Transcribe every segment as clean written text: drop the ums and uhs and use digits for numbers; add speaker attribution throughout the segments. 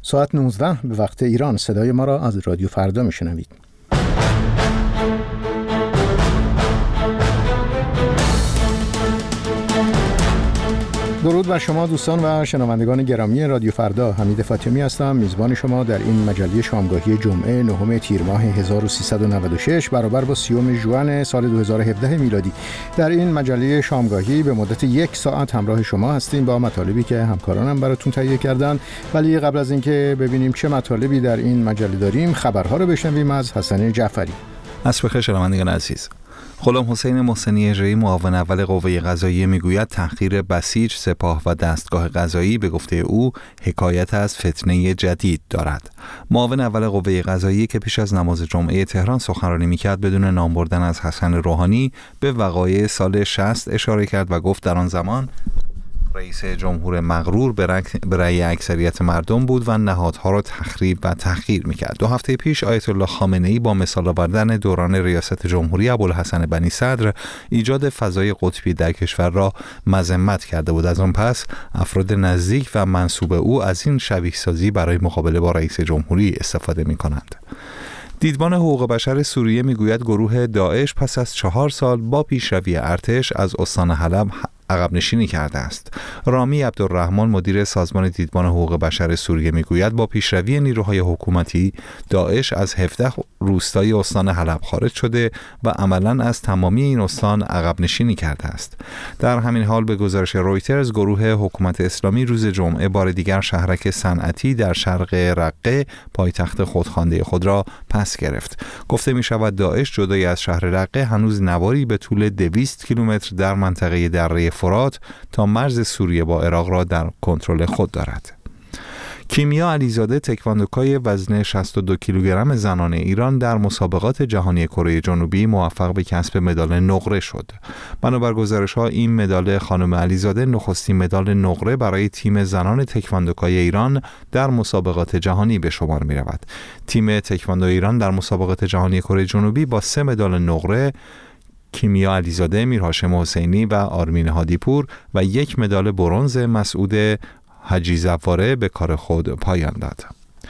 Speaker 1: ساعت 19 به وقت ایران صدای ما را از رادیو فردا میشنوید. درود بر شما دوستان و شنوندگان گرامی رادیو فردا. حمید فاطمی هستم، میزبان شما در این مجله شامگاهی جمعه 9 تیر ماه 1396 برابر با 30 ژوئن سال 2017 میلادی. در این مجله شامگاهی به مدت 1 ساعت همراه شما هستیم با مطالبی که همکارانم براتون تهیه کردن. ولی قبل از اینکه ببینیم چه مطالبی در این مجله داریم، خبرها رو بشنویم از حسن جعفری.
Speaker 2: عصر بخیر شنوندگان عزیز. غلام حسین محسنی اجرایی معاون اول قوه قضاییه میگوید تحقیر بسیج سپاه و دستگاه قضایی به گفته او حکایت از فتنه جدید دارد. معاون اول قوه قضاییه که پیش از نماز جمعه تهران سخنرانی میکرد بدون نام بردن از حسن روحانی به وقایع سال 60 اشاره کرد و گفت در آن زمان رئیس جمهور مغرور به رأی اکثریت مردم بود و نهادها را تخریب و تحقیر میکرد. 2 هفته پیش آیت الله خامنه‌ای با مثال آوردن دوران ریاست جمهوری ابوالحسن بنی صدر ایجاد فضای قطبی در کشور را مذمت کرده بود. از آن پس افراد نزدیک و منسوب او از این شبیه سازی برای مقابله با رئیس جمهوری استفاده میکنند. دیدبان حقوق بشر سوریه میگوید گروه داعش پس از 4 سال با پیشروی ارتش از استان حلب عقب نشینی کرده است. رامی عبدالرحمن مدیر سازمان دیدبان حقوق بشر سوریه میگوید با پیشروی نیروهای حکومتی داعش از 17 روستای استان حلب خارج شده و عملاً از تمامی این استان عقب نشینی کرده است. در همین حال به گزارش رویترز گروه حکومت اسلامی روز جمعه بار دیگر شهرک صنعتی در شرق رقه پایتخت خودخوانده خود را پس گرفت. گفته می شود داعش جدای از شهر رقه هنوز نواری به طول 200 کیلومتر در منطقه دره فرات تا مرز سوریه با عراق را در کنترل خود دارد. کیمیا علیزاده تکواندوکای وزن 62 کیلوگرم زنان ایران در مسابقات جهانی کره جنوبی موفق به کسب مدال نقره شد. بنابر گزارش‌ها این مدال خانم علیزاده نخستین مدال نقره برای تیم زنان تکواندوکای ایران در مسابقات جهانی به شمار می‌رود. تیم تکواندو ایران در مسابقات جهانی کره جنوبی با 3 مدال نقره کیمیا علیزاده، میرهاشم حسینی و آرمین هادیپور و 1 مدال برنز مسعود حجی زواره به کار خود پایان داد.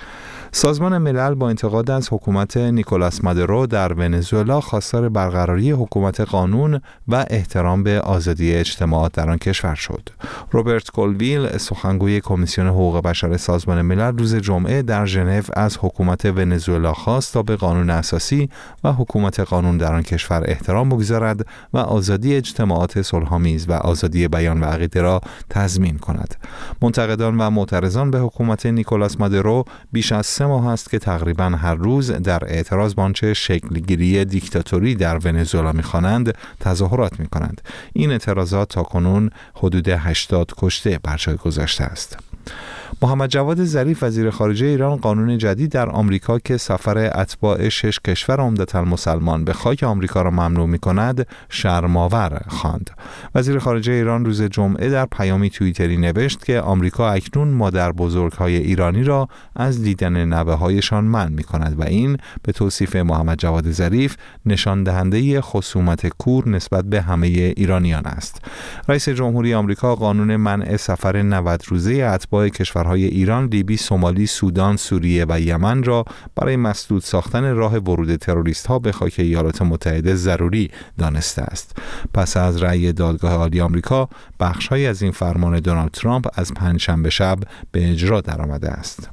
Speaker 2: سازمان ملل با انتقاد از حکومت نیکولاس مادورو در ونزوئلا خواستار برقراری حکومت قانون و احترام به آزادی اجتماعات در آن کشور شد. روبرت کولویل سخنگوی کمیسیون حقوق بشر سازمان ملل روز جمعه در ژنو از حکومت ونزوئلا خواست تا به قانون اساسی و حکومت قانون در آن کشور احترام بگذارد و آزادی اجتماعات صلح‌آمیز و آزادی بیان و عقیده را تضمین کند. منتقدان و معترضان به حکومت نیکولاس مادورو بیش از 3 ماه است که تقریباً هر روز در اعتراض به آنچه شکلگیری دیکتاتوری در ونزوئلا می‌خوانند تظاهرات می‌کنند. این اعتراضات تاکنون حدود 80 کشته بر جای گذاشته است. محمد جواد ظریف وزیر خارجه ایران قانون جدید در آمریکا که سفر اتباع 6 کشور عمدتاً مسلمان به خاک آمریکا را ممنوع می‌کند شرم‌آور خواند. وزیر خارجه ایران روز جمعه در پیامی توییتری نوشت که آمریکا اکنون مادربزرگ‌های ایرانی را از دیدن نوه‌هایشان منع می‌کند و این به توصیف محمد جواد ظریف نشان دهنده خصومت کور نسبت به همه ایرانیان است. رئیس جمهوری آمریکا قانون منع سفر 90 روزه اتباع کشورهای ایران، لیبی، سومالی، سودان، سوریه و یمن را برای مسدود ساختن راه ورود تروریست‌ها به خاک ایالات متحده ضروری دانسته است. پس از رأی دادگاه عالی آمریکا، بخش‌هایی از این فرمان دونالد ترامپ از پنجشنبه شب به اجرا درآمده است.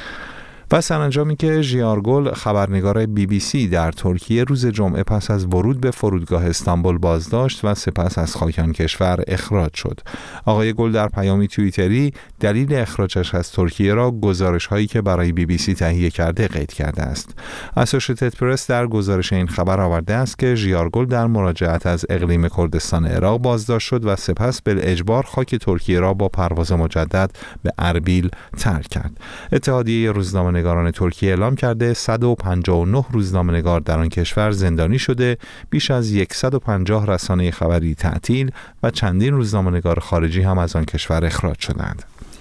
Speaker 2: و سرانجامی که ژیارگل خبرنگار BBC در ترکیه روز جمعه پس از ورود به فرودگاه استانبول بازداشت و سپس از خاک آن کشور اخراج شد. آقای گل در پیامی توییتری دلیل اخراجش از ترکیه را گزارش‌هایی که برای BBC تهیه کرده قید کرده است. اسوشییتد پرس در گزارش این خبر آورده است که ژیارگل در مراجعت از اقلیم کردستان عراق بازداشت شد و سپس بالاجبار خاک ترکیه را با پرواز مجدد به اربیل ترک کرد. اتحادیه روزنامه روزنامه‌نگاران ترکیه اعلام کرده 159 روزنامه‌نگار در آن کشور زندانی شده، بیش از 150 رسانه خبری تعطیل و چندین روزنامه‌نگار خارجی هم از آن کشور اخراج شدند.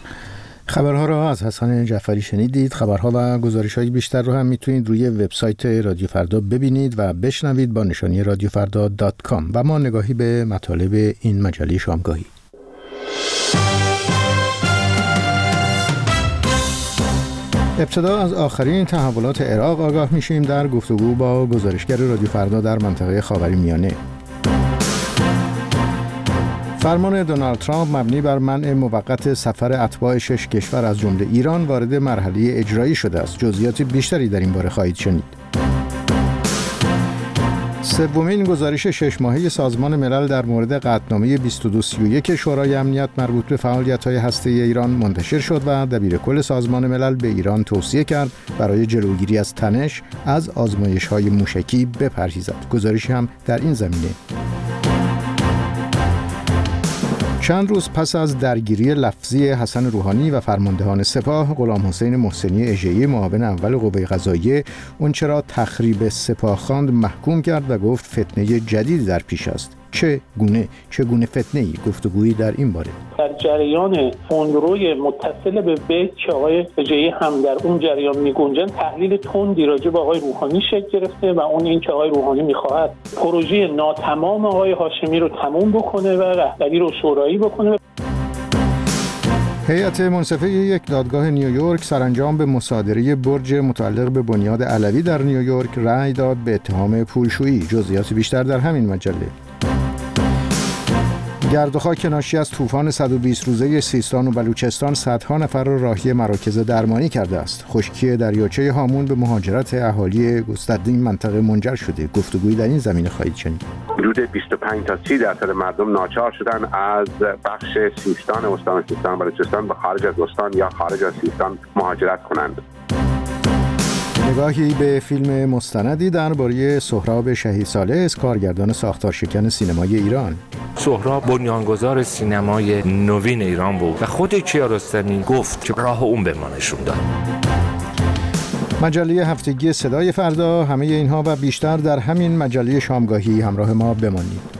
Speaker 1: خبرها را از حسن جعفری شنیدید. خبرها و گزارش‌های بیشتر رو هم میتونید روی وبسایت رادیو فردا ببینید و بشنوید با نشانی radiofarda.com. و ما نگاهی به مطالب این مجله شامگاهی. ابتدا از آخرین تحولات عراق آگاه میشیم در گفتگو با گزارشگر رادیو فردا در منطقه خاورمیانه. فرمان دونالد ترامپ مبنی بر منع موقت سفر اتباع 6 کشور از جمله ایران وارد مرحله اجرایی شده است. جزئیات بیشتری در این باره خواهید شنید. سومین گزارش 6 ماهه سازمان ملل در مورد قطعنامه 2231 شورای امنیت مربوط به فعالیت‌های هسته‌ای ایران منتشر شد و دبیرکل سازمان ملل به ایران توصیه کرد برای جلوگیری از تنش از آزمایش‌های موشکی بپرهیزد. گزارشی هم در این زمینه. چند روز پس از درگیری لفظی حسن روحانی و فرماندهان سپاه، غلام حسین محسنی اژه‌ای معاون اول قوه قضاییه اونچه را تخریب سپاه خواند محکوم کرد و گفت فتنه جدیدی در پیش است. چگونه فتنه‌ای؟ گفتگویی در این باره.
Speaker 3: در جریان فوندروی متصل به بیت که آقای اژه‌ای هم در اون جریان می‌گنجن، تحلیل تندی راجع به آقای روحانی شکل گرفته و اون این که آقای روحانی می‌خواهد پروژه ناتمام آقای هاشمی رو تموم بکنه و رهبری رو شورایی بکنه.
Speaker 1: هیئت منصفه یک دادگاه نیویورک سرانجام به مصادره برج متعلق به بنیاد علوی در نیویورک رأی داد به اتهام پولشویی. جزئیات بیشتر در همین مجله. گرد و خاک ناشی از طوفان 120 روزه سیستان و بلوچستان صدها نفر را راهی مراکز درمانی کرده است. خشکی دریاچه هامون به مهاجرت اهالی گسترده این منطقه منجر شده. گفتگویی در این زمینه خواهید شنید.
Speaker 4: حدود 25 تا 30% مردم ناچار شدن از بخش سیستان استان و بلوچستان به خارج از استان یا خارج از سیستان مهاجرت کنند.
Speaker 1: نگاهی به فیلم مستندی درباره سهراب شهید صالح، کارگردان ساختارشکن سینمای ایران.
Speaker 5: سهراب بنیانگذار سینمای نوین ایران بود و خود کیارستمی گفت که راه اون به ما نشون داد.
Speaker 1: مجله هفتگی صدای فردا. همه اینها و بیشتر در همین مجله شامگاهی. همراه ما بمانید.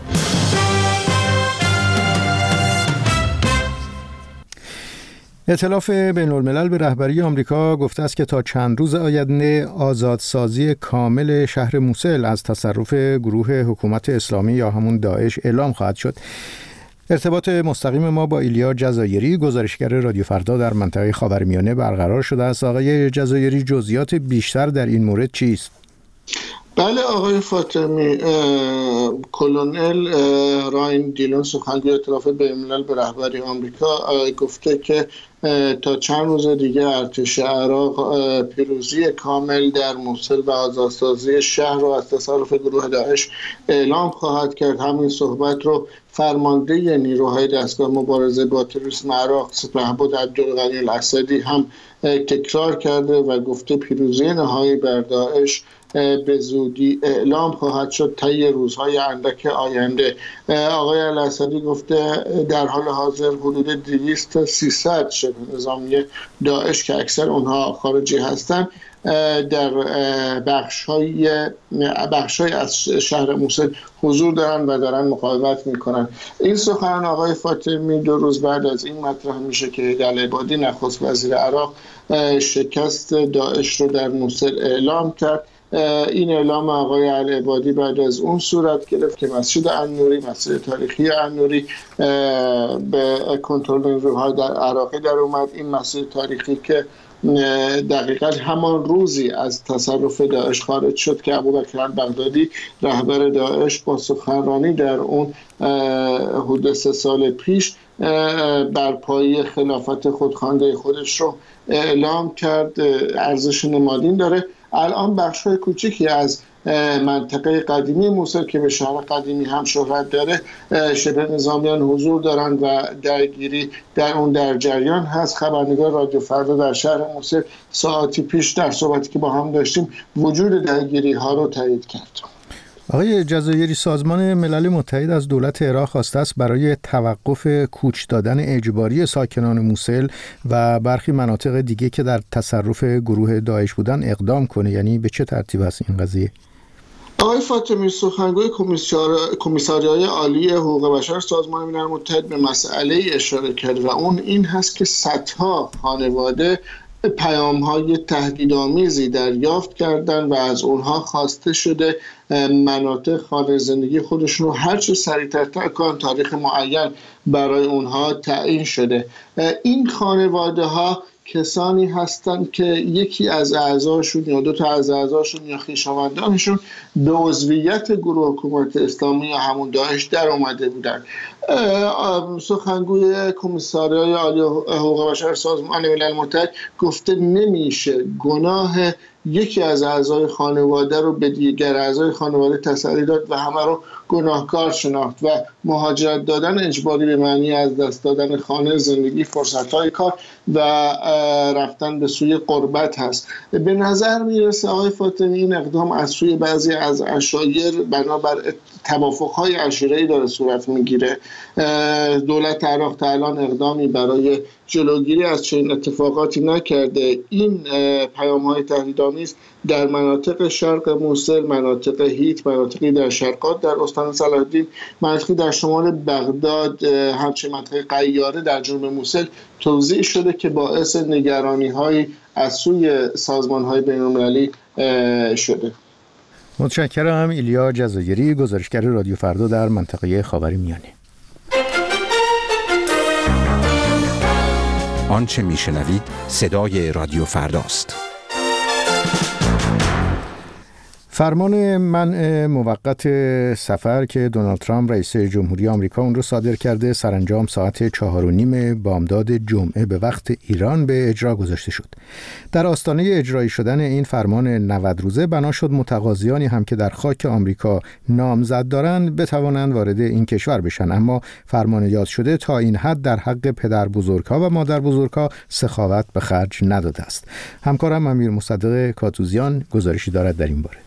Speaker 1: ائتلاف بین‌الملل به رهبری آمریکا گفته است که تا چند روز آینده آزادسازی کامل شهر موسل از تصرف گروه حکومت اسلامی یا همون داعش اعلام خواهد شد. ارتباط مستقیم ما با ایلیا جزایری، گزارشگر رادیو فردا در منطقه خاورمیانه برقرار شده است. آقای جزایری، جزئیات بیشتر در این مورد چیست؟
Speaker 6: بله آقای فاطمی، کلونل راین دیلون سخنگوی ائتلاف بین‌الملل به رهبری آمریکا گفته که تا چند روز دیگه ارتش عراق پیروزی کامل در موسل و آزادسازی شهر را از تصرف گروه داعش اعلام خواهد کرد. همین صحبت رو فرمانده نیروهای دستگاه مبارزه با تروریسم عراق سپهبد عبدالغنی الاسدی هم تکرار کرده و گفته پیروزی نهایی بر داعش به زودی اعلام خواهد شد طی روزهای اندک آینده. آقای الاسدی گفته در حال حاضر حدود 200 تا 300 شبه نظامی داعش که اکثر اونها خارجی هستند در بخش‌های از شهر موسل حضور دارن و دارن مقاومت میکنن. این سخن آقای فاطمی 2 روز بعد از این مطرح میشه که العبادی نخست وزیر عراق شکست داعش رو در موسل اعلام کرد. این اعلام آقای العبادی بعد از اون صورت گرفت که مسجد النوری، مسجد تاریخی النوری به کنترل نیروهای در عراقی در اومد. این مسجد تاریخی که دقیقاً همان روزی از تصرف داعش خارج شد که ابوبکر البغدادی رهبر داعش با سخنرانی در اون حدود 3 سال پیش برپایی خلافت خودخوانده خودش رو اعلام کرد، ارزش نمادین داره. الان بخش‌های کوچکی از منطقه قدیمی موسل که به شهر قدیمی هم شهرت داره شبه نظامیان حضور دارن و درگیری در اون در جریان هست. خبرنگار رادیو فردا در شهر موسل ساعتی پیش در صحبتی که با هم داشتیم وجود درگیری ها رو تایید کرد.
Speaker 1: آقای جزایری، سازمان ملل متحد از دولت عراق خواسته است برای توقف کوچ دادن اجباری ساکنان موسل و برخی مناطق دیگه که در تصرف گروه داعش بودن اقدام کنه. یعنی به چه ترتیب است این قضیه؟
Speaker 6: آقای فاطمی، سخنگوی کمیساریای عالی حقوق بشر سازمان ملل متحد به مسئله اشاره کرد و اون این هست که صدها خانواده پیام‌های تهدیدآمیزی دریافت کردن و از اونها خواسته شده مناطق خانه زندگی خودشون رو هر چه سریعتر تاریخ معین برای اونها تعیین شده. این خانواده ها کسانی هستند که یکی از اعضاشون یا دو تا از اعضاشون یا خویشاوندانشون به عضویت گروه حکومت اسلامی یا همون داعش در اومده بودن. سخنگوی کمیساریای عالی حقوق بشر سازمان ملل متحد گفته نمیشه گناه یکی از اعضای خانواده رو به دیگر اعضای خانواده تسلی داد و همه رو گناهکار شناخت و مهاجرت دادن اجباری به معنی از دست دادن خانه، زندگی، فرصت‌های کار و رفتن به سوی غربت هست. به نظر میرسه آقای فاطمی این اقدام از سوی بعضی از عشایر بنابر توافق‌های عشیره‌ای داره صورت میگیره. دولت عراق تا الان اقدامی برای جلوگیری از چنین اتفاقاتی نکرده. این پیام‌های تهدیدآمیز در مناطق شرق موصل، مناطق هیت، مناطقی در شرقات در استان صلاح الدین، مناطقی در شمال بغداد، همچنین منطقه قیاره در جنوب موصل توزیع شده که باعث نگرانی‌های از سوی سازمان‌های بین‌المللی شده.
Speaker 1: متشکرم. ایلیا جزایری، گزارشگر رادیو فردا در منطقه خاورمیانه.
Speaker 7: آنچه میشنوید صدای رادیو فرداست.
Speaker 1: فرمان منع موقت سفر که دونالد ترامپ رئیس جمهوری آمریکا اون رو صادر کرده سرانجام ساعت 4:30 بامداد جمعه به وقت ایران به اجرا گذاشته شد. در آستانه اجرایی شدن این فرمان 90 روزه بنا شد متقاضیانی هم که در خاک آمریکا نامزد دارند بتوانند وارد این کشور بشن، اما فرمان یاد شده تا این حد در حق پدر بزرگها و مادر بزرگها سخاوت به خرج نداده است. همکارم امیر مصدق کاتوزیان گزارشی دارد در این باره.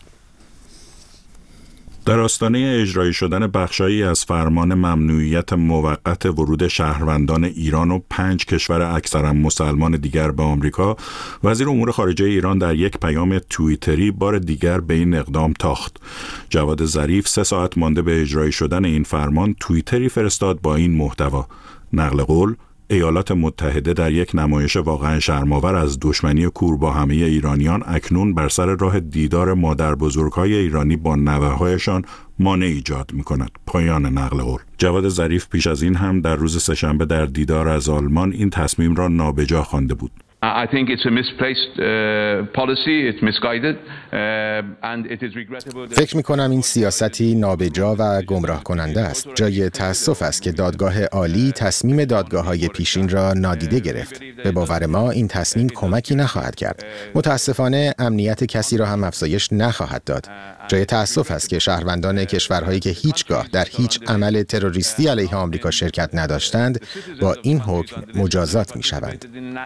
Speaker 8: در آستانه اجرایی شدن بخشایی از فرمان ممنوعیت موقت ورود شهروندان ایران و 5 کشور اکثرا مسلمان دیگر به آمریکا، وزیر امور خارجه ایران در یک پیام توییتری بار دیگر به این اقدام تاخت. جواد ظریف 3 ساعت مانده به اجرایی شدن این فرمان توییتری فرستاد با این محتوا: نقل قول، ایالات متحده در یک نمایش واقعا شرم‌آور از دشمنی کور با همه ایرانیان اکنون بر سر راه دیدار مادر بزرگ‌های ایرانی با نوه‌هایشان مانع ایجاد می‌کند. پایان نقل قول. جواد ظریف پیش از این هم در روز سه‌شنبه در دیدار از آلمان این تصمیم را نابجا خوانده بود.
Speaker 9: I think it's a misplaced policy, it's misguided and it is regrettable.
Speaker 7: فکر می‌کنم این سیاستی نابجا و گمراه کننده است. جای تأسف است که دادگاه عالی تصمیم دادگاه‌های پیشین را نادیده گرفت. به باور ما این تصمیم کمکی نخواهد کرد. متأسفانه امنیت کسی را هم افزایش نخواهد داد. جای تأسف است که شهروندان کشورهایی که هیچگاه در هیچ عمل تروریستی علیه آمریکا شرکت نداشتند با این حکم مجازات می‌شوند.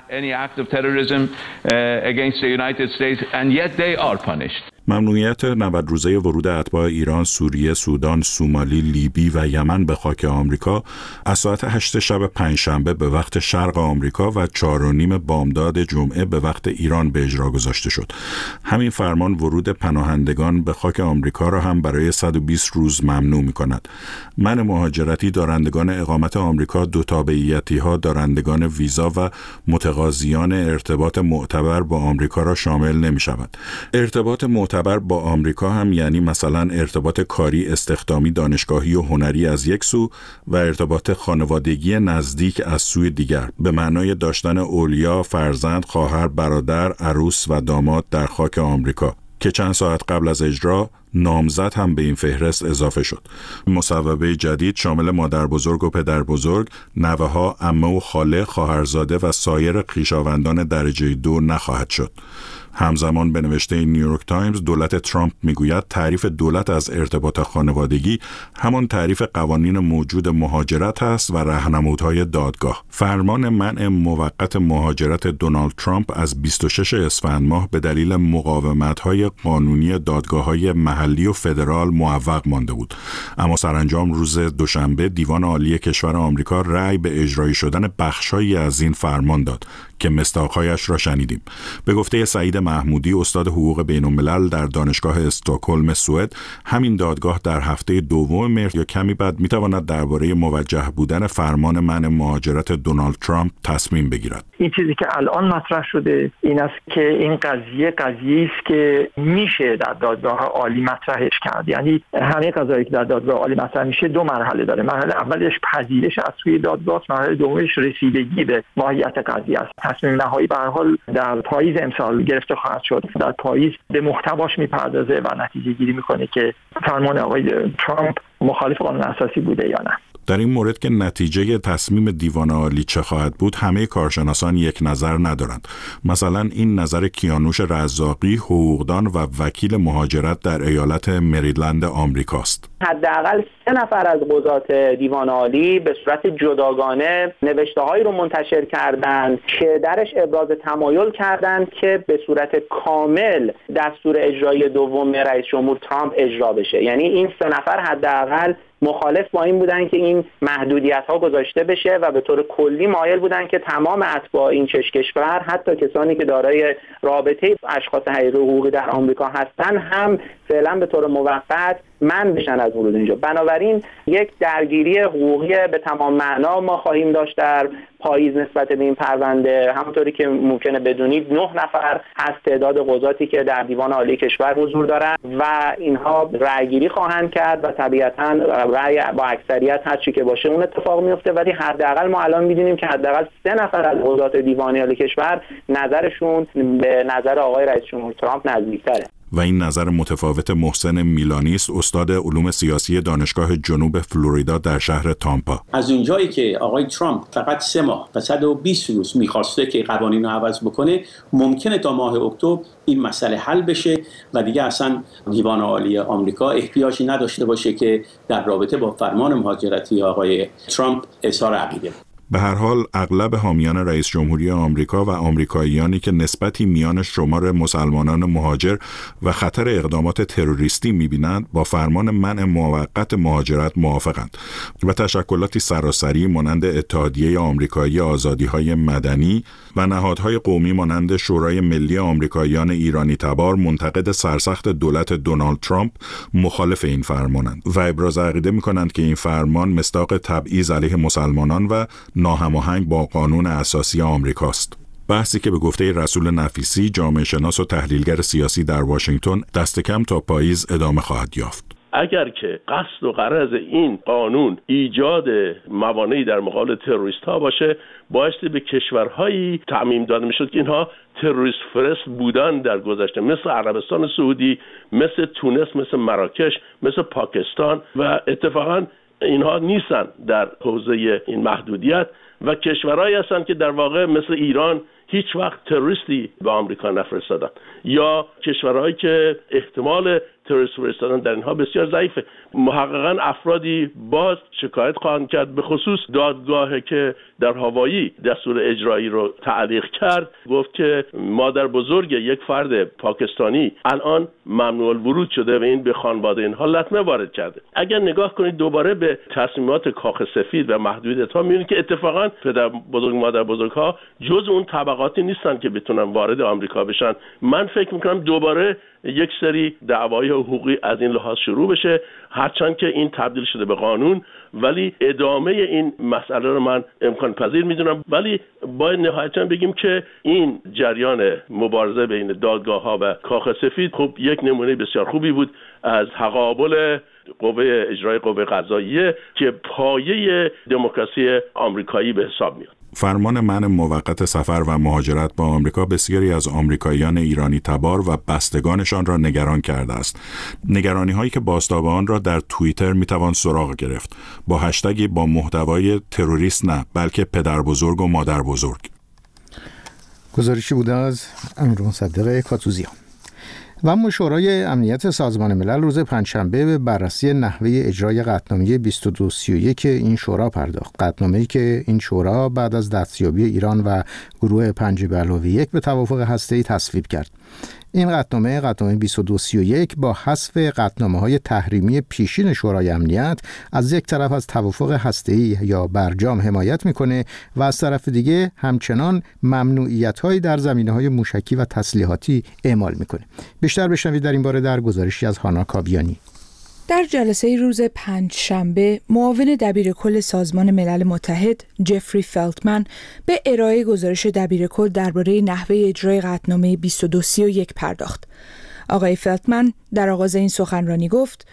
Speaker 8: ممنوعیت 90 روزه ورود اتباع ایران، سوریه، سودان، سومالی، لیبی و یمن به خاک آمریکا از ساعت 8 شب پنجشنبه به وقت شرق آمریکا و 4:30 بامداد جمعه به وقت ایران به اجرا گذاشته شد. همین فرمان ورود پناهندگان به خاک آمریکا را هم برای 120 روز ممنوع می‌کند. منع مهاجرتی دارندگان اقامت آمریکا، دو تابعیتی‌ها، دارندگان ویزا و متقاضیان ارتباط معتبر با آمریکا را شامل نمی‌شود. ارتباط معتبر با آمریکا هم یعنی مثلا ارتباط کاری، استخدامی، دانشگاهی و هنری از یک سو و ارتباط خانوادگی نزدیک از سوی دیگر، به معنای داشتن اولیا، فرزند، خواهر، برادر، عروس و داماد در خاک آمریکا که چند ساعت قبل از اجرا نامزد هم به این فهرست اضافه شد. مصوبه جدید شامل مادر بزرگ و پدر بزرگ، نوه ها، عمه و خاله، خواهرزاده و سایر خویشاوندان درجه 2 نخواهد شد. همزمان به نوشته نیویورک تایمز دولت ترامپ میگوید تعریف دولت از ارتباط خانوادگی همان تعریف قوانین موجود مهاجرت است و راهنمودهای دادگاه. فرمان منع موقت مهاجرت دونالد ترامپ از 26 اسفند ماه به دلیل مقاومت‌های قانونی دادگاه‌های محلی و فدرال معوق مانده بود، اما سرانجام روز دوشنبه دیوان عالی کشور آمریکا رأی به اجرایی شدن بخش‌هایی از این فرمان داد که مصداق‌هایش را شنیدیم. به گفته سعید محمودی استاد حقوق بین‌الملل در دانشگاه استکهلم سوئد، همین دادگاه در هفته دوم مهر یا کمی بعد میتواند درباره موجه بودن فرمان منع مهاجرت دونالد ترامپ تصمیم بگیرد.
Speaker 10: این چیزی که الان مطرح شده این است که این قضیه است که میشه در دادگاه عالی مطرحش کرد. یعنی همه قضایی که در دادگاه عالی مطرح میشه دو مرحله داره. مرحله اولش پذیرش از سوی دادگاه، مرحله دومش رسیدگی به ماهیت قضیه است. تصمیم نهایی به هر حال در پاییز امسال گرفته خواهد شد. در پاییز به محتواش میپردازه و نتیجه گیری میکنه که فرمان آقای ترامپ مخالف قانون اساسی بوده یا نه.
Speaker 8: در این مورد که نتیجه تصمیم دیوان عالی چه خواهد بود، همه کارشناسان یک نظر ندارند. مثلا این نظر کیانوش رزاقی، حقوقدان و وکیل مهاجرت در ایالت مریلند آمریکاست.
Speaker 11: حداقل 3 نفر از قضات دیوان عالی به صورت جداگانه نوشته‌هایی رو منتشر کردند که درش ابراز تمایل کردند که به صورت کامل دستور اجرایی دوم رئیس جمهور ترامپ اجرا بشه. یعنی این 3 نفر حداقل مخالف با این بودن که این محدودیت‌ها گذاشته بشه و به طور کلی مایل بودن که تمام اتباع این کشور، حتی کسانی که دارای رابطه اشخاص حقیقی حقوقی در آمریکا هستن، هم فعلا به طور موقت منع بشن از ورود اینجا. بنابراین یک درگیری حقوقی به تمام معنا ما خواهیم داشت در پاییز نسبت به این پرونده. همونطوری که ممکنه بدونید 9 نفر از تعداد قضاتی که در دیوان عالی کشور حضور دارند و اینها رأیگیری خواهند کرد و طبیعتاً رأی با اکثریت هر چی که باشه اون اتفاق میفته. ولی حداقل ما الان می‌دونیم که حداقل 3 نفر از قضات دیوان عالی کشور نظرشون به نظر آقای رئیس جمهور ترامپ نزدیک‌تره.
Speaker 8: و این نظر متفاوت محسن میلانی است، استاد علوم سیاسی دانشگاه جنوب فلوریدا در شهر تامپا.
Speaker 12: از اونجایی که آقای ترامپ فقط 3 ماه و 120 روز می‌خواسته که قوانین رو عوض بکنه، ممکنه تا ماه اکتبر این مسئله حل بشه و دیگه اصلا دیوان عالی آمریکا احتیاجی نداشته باشه که در رابطه با فرمان مهاجرتی آقای ترامپ اظهار عقیده.
Speaker 8: به هر حال اغلب حامیان رئیس جمهوری آمریکا و آمریکاییانی که نسبتی میان شمار مسلمانان مهاجر و خطر اقدامات تروریستی می‌بینند با فرمان منع موقت مهاجرت موافقند و تشکلاتی سراسری مانند اتحادیه آمریکایی آزادی‌های مدنی و نهادهای قومی مانند شورای ملی آمریکاییان ایرانی تبار منتقد سرسخت دولت دونالد ترامپ مخالف این فرمانند و ابراز عقیده می‌کنند که این فرمان مصداق تبعیض علیه مسلمانان و ناهماهنگ با قانون اساسی آمریکاست. بحثی که به گفته رسول نفیسی، جامعه شناس و تحلیلگر سیاسی در واشنگتن، دست کم تا پاییز ادامه خواهد یافت.
Speaker 13: اگر که قصد و غرض این قانون ایجاد موانعی در مقابل تروریست ها باشه، بایستی به کشورهایی تعمیم داده میشد که اینها تروریست فرست بودن در گذشته، مثل عربستان سعودی، مثل تونس، مثل مراکش، مثل پاکستان، و اتفاقاً اینها نیستن در حوزه این محدودیت و کشورهایی هستن که در واقع مثل ایران هیچ وقت تروریستی به آمریکا نفرستادن، یا کشورهایی که احتمال تروریست فرستادن در اینها بسیار ضعیفه. محققاً افرادی باز شکایت خواهند کرد، به خصوص دادگاهی که در هاوایی دستور اجرایی رو تعلیق کرد، گفت که مادر بزرگ یک فرد پاکستانی الان ممنوع الورود شده و این به خانواده اینها لطمه وارد کرده. اگر نگاه کنید دوباره به تصمیمات کاخ سفید و محدودیت‌ها، می‌بینید که اتفاقاً پدر بزرگ مادر بزرگ‌ها جز اون طبقاتی نیستن که بتونن وارد آمریکا بشن. من فکر می‌کنم دوباره یک سری دعوای حقوقی از این لحاظ شروع بشه، هرچند که این تبدیل شده به قانون، ولی ادامه این مسئله رو من امکان پذیر میدونم. ولی باید نهایتاً بگیم که این جریان مبارزه بین دادگاه‌ها و کاخ سفید خب یک نمونه بسیار خوبی بود از تقابل قوه اجرای قوه قضاییه که پایه دموکراسی آمریکایی به حساب میاد.
Speaker 8: فرمان منع موقت سفر و مهاجرت با آمریکا بسیاری از آمریکاییان ایرانی تبار و بستگانشان را نگران کرده است. نگرانی هایی که بازتاب آن را در توییتر میتوان سراغ گرفت با هشتگی با محتوای تروریست نه بلکه پدر بزرگ و مادر بزرگ.
Speaker 1: گزارشی بوده از امیر مصدق کاتوزیان. و اما شورای امنیت سازمان ملل روز پنجشنبه به بررسی نحوه اجرای قطعنامه 2231 این شورا پرداخت. قطعنامه‌ای که این شورا بعد از دستیابی ایران و گروه 5+1 به توافق هسته‌ای تصویب کرد. این قطعنامه 2231 با حذف قطعنامه‌های تحریمی پیشین شورای امنیت از یک طرف از توافق هسته‌ای یا برجام حمایت میکنه و از طرف دیگه همچنان ممنوعیت‌هایی در زمینه‌های موشکی و تسلیحاتی اعمال میکنه. بیشتر بشنوید در این باره در گزارشی از هانا کاویانی.
Speaker 14: در جلسه روز پنجشنبه معاون دبیرکل سازمان ملل متحد جفری فلتمن به ارائه گزارش دبیرکل درباره نحوه اجرای قطعنامه 2231 پرداخت. آقای فلتمن در آغاز این سخنرانی گفت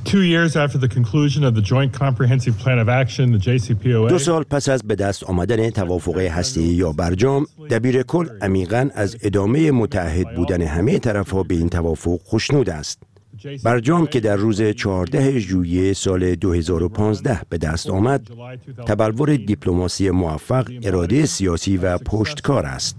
Speaker 15: 2 سال پس از به دست آمدن توافق هسته‌ای یا برجام، دبیرکل عمیقاً از ادامه متحد بودن همه طرف‌ها به این توافق خوشنود است. برجام که در روز 14 ژوئیه سال 2015 به دست آمد، تبلور دیپلماسی موفق، اراده سیاسی و پشتکار است.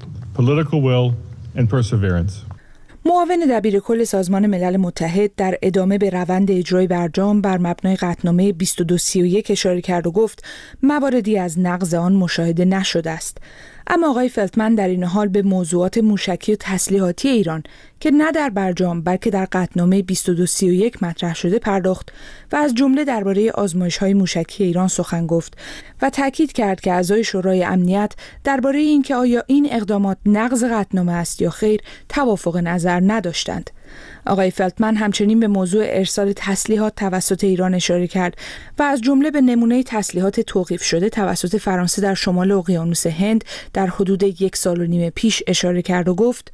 Speaker 14: معاون دبیرکل سازمان ملل متحد در ادامه به روند اجرای برجام بر مبنای قطعنامه 2231 اشاره کرد و گفت مواردی از نقض آن مشاهده نشده است. اما آقای فلتمن در این حال به موضوعات موشکی و تسلیحاتی ایران که نه در برجام بلکه در قطعنامه 2231 مطرح شده پرداخت و از جمله درباره آزمایش‌های موشکی ایران سخن گفت و تاکید کرد که اعضای شورای امنیت درباره اینکه آیا این اقدامات نقض قطعنامه است یا خیر توافق نظر نداشتند. آقای فلتمن همچنین به موضوع ارسال تسلیحات توسط ایران اشاره کرد و از جمله به نمونه تسلیحات توقیف شده توسط فرانسه در شمال اقیانوس هند در حدود 1.5 سال پیش اشاره کرد و گفت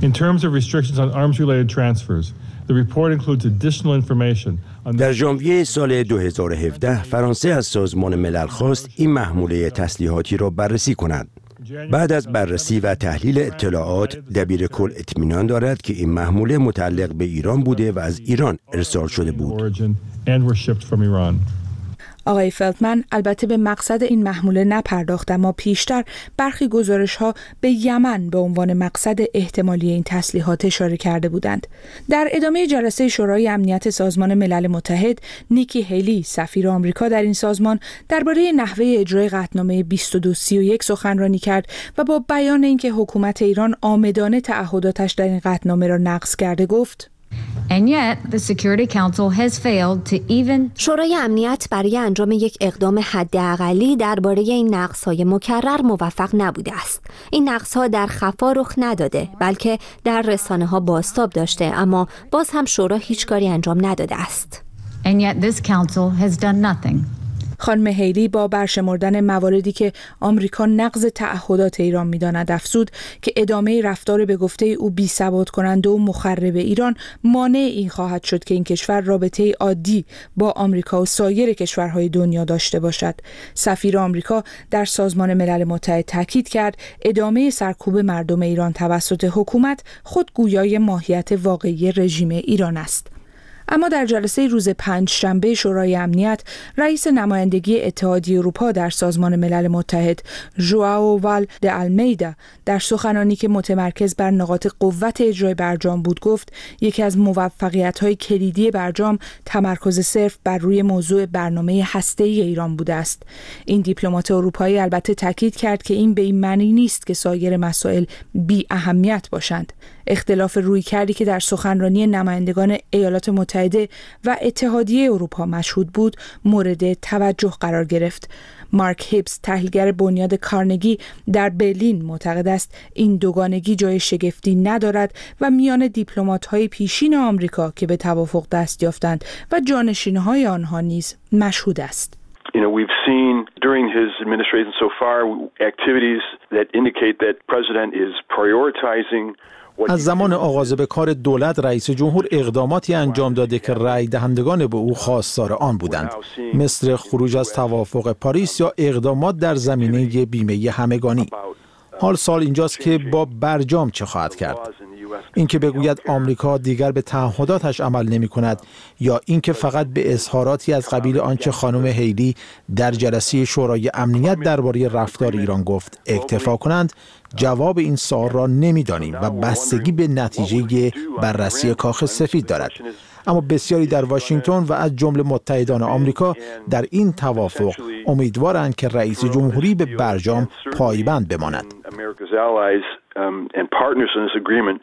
Speaker 15: در ژانویه سال 2017 فرانسه از سازمان ملل خواست این محموله تسلیحاتی را بررسی کند. بعد از بررسی و تحلیل اطلاعات، دبیرکل اطمینان دارد که این محموله متعلق به ایران بوده و از ایران ارسال شده بود.
Speaker 14: آقای فلتمن البته به مقصد این محموله نپرداخت، اما پیشتر برخی گزارش‌ها به یمن به عنوان مقصد احتمالی این تسلیحات اشاره کرده بودند. در ادامه جلسه شورای امنیت سازمان ملل متحد، نیکی هیلی سفیر آمریکا در این سازمان درباره نحوه اجرای قطعنامه 2231 سخنرانی کرد و با بیان اینکه حکومت ایران عامدانه تعهداتش در این قطعنامه را نقض کرده گفت
Speaker 16: شورای امنیت برای انجام یک اقدام حداقلی درباره این نقض‌های مکرر موفق نبوده است. این نقض‌ها در خفا رخ نداده، بلکه در رسانه‌ها بازتاب داشته، اما باز هم شورا هیچ کاری انجام نداده است.
Speaker 14: خانم هیلی با برشمردن مواردی که آمریکا نقض تعهدات ایران می‌داند افزود که ادامه رفتار به گفته او بی‌ثبات کننده و مخرب ایران مانع این خواهد شد که این کشور رابطه عادی با آمریکا و سایر کشورهای دنیا داشته باشد. سفیر آمریکا در سازمان ملل متحد تاکید کرد ادامه سرکوب مردم ایران توسط حکومت خود گویای ماهیت واقعی رژیم ایران است. اما در جلسه روز پنجشنبه شورای امنیت، رئیس نمایندگی اتحادیه اروپا در سازمان ملل متحد ژوائو وال د المیدا در سخنرانی که متمرکز بر نقاط قوت اجرای برجام بود گفت یکی از موفقیت‌های کلیدی برجام تمرکز صرف بر روی موضوع برنامه هسته‌ای ایران بوده است. این دیپلمات اروپایی البته تاکید کرد که این به این معنی نیست که سایر مسائل بی اهمیت باشند. اختلاف رویکردی که در سخنرانی نمایندگان ایالات متحده و اتحادیه اروپا مشهود بود مورد توجه قرار گرفت. مارک هیبز تحلیلگر بنیاد کارنگی در برلین معتقد است این دوگانگی جای شگفتی ندارد و میان دیپلمات‌های پیشین آمریکا که به توافق دست یافتند و جانشین‌های آنها نیز مشهود است.
Speaker 17: We've seen during his administration so far activities that indicate that president is prioritizing.
Speaker 18: از زمان آغاز به کار دولت رئیس جمهور اقداماتی انجام داده که رأی دهندگان به او خواستار آن بودند، مثل خروج از توافق پاریس یا اقدامات در زمینه بیمه همگانی. حال سال اینجاست که با برجام چه خواهد کرد؟ اینکه بگوید آمریکا دیگر به تعهداتش عمل نمی کند یا اینکه فقط به اظهاراتی از قبیل آنچه خانم هیلی در جلسه شورای امنیت درباره رفتار ایران گفت اکتفا کنند، جواب این سوال را نمی‌دانیم و بستگی به نتیجه بررسی کاخ سفید دارد. اما بسیاری در واشنگتن و از جمله متحدان آمریکا در این توافق امیدوارند که رئیس جمهوری به برجام پایبند بماند.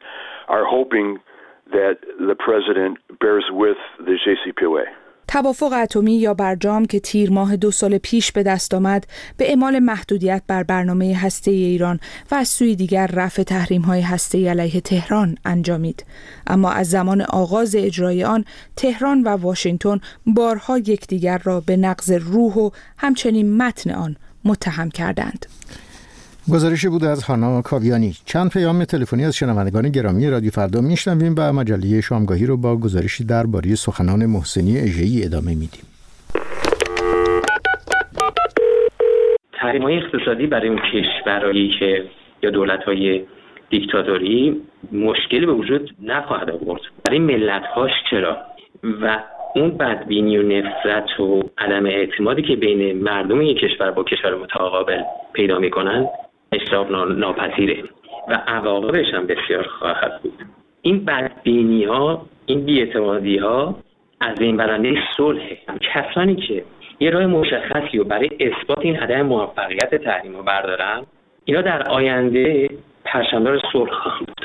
Speaker 17: are hoping that the president bears with the JCPOA.
Speaker 14: توافق اتمی یا برجام که تیر ماه 2 سال پیش به دست آمد به اعمال محدودیت بر برنامه هسته‌ای ایران و از سوی دیگر رفع تحریم‌های هسته‌ای علیه تهران انجامید. اما از زمان آغاز اجرای آن تهران و واشنگتن بارها یکدیگر را به نقض روح و همچنین متن آن متهم کردند.
Speaker 1: گزارشی بود از هانا کاویانی. چند پیام تلفنی از شنوندگان گرامی رادیو فردا میشنویم و مجله شامگاهی رو با گزارشی درباره سخنان محسنی اژه‌ای ادامه میدیم.
Speaker 19: تحریم‌های اقتصادی برای اون کشورهایی که یا دولت‌های دیکتاتوری مشکلی به وجود نخواهد آورد. برای ملت‌هاش چرا؟ و اون بدبینی و نفرت و عدم اعتمادی که بین مردم یک کشور با کشور متقابل پیدا می‌کنن اشتباه ناپذیره و عواقبش هم بسیار خواهد بود. این بدبینی‌ها، این بی‌اعتمادی‌ها از بین برنده صلح. کسانی که یه راه مشخصی رو برای اثبات این عدم موفقیت تحریم‌ها بردارن، اینا در آینده پرچمدار صلح خواهند بود.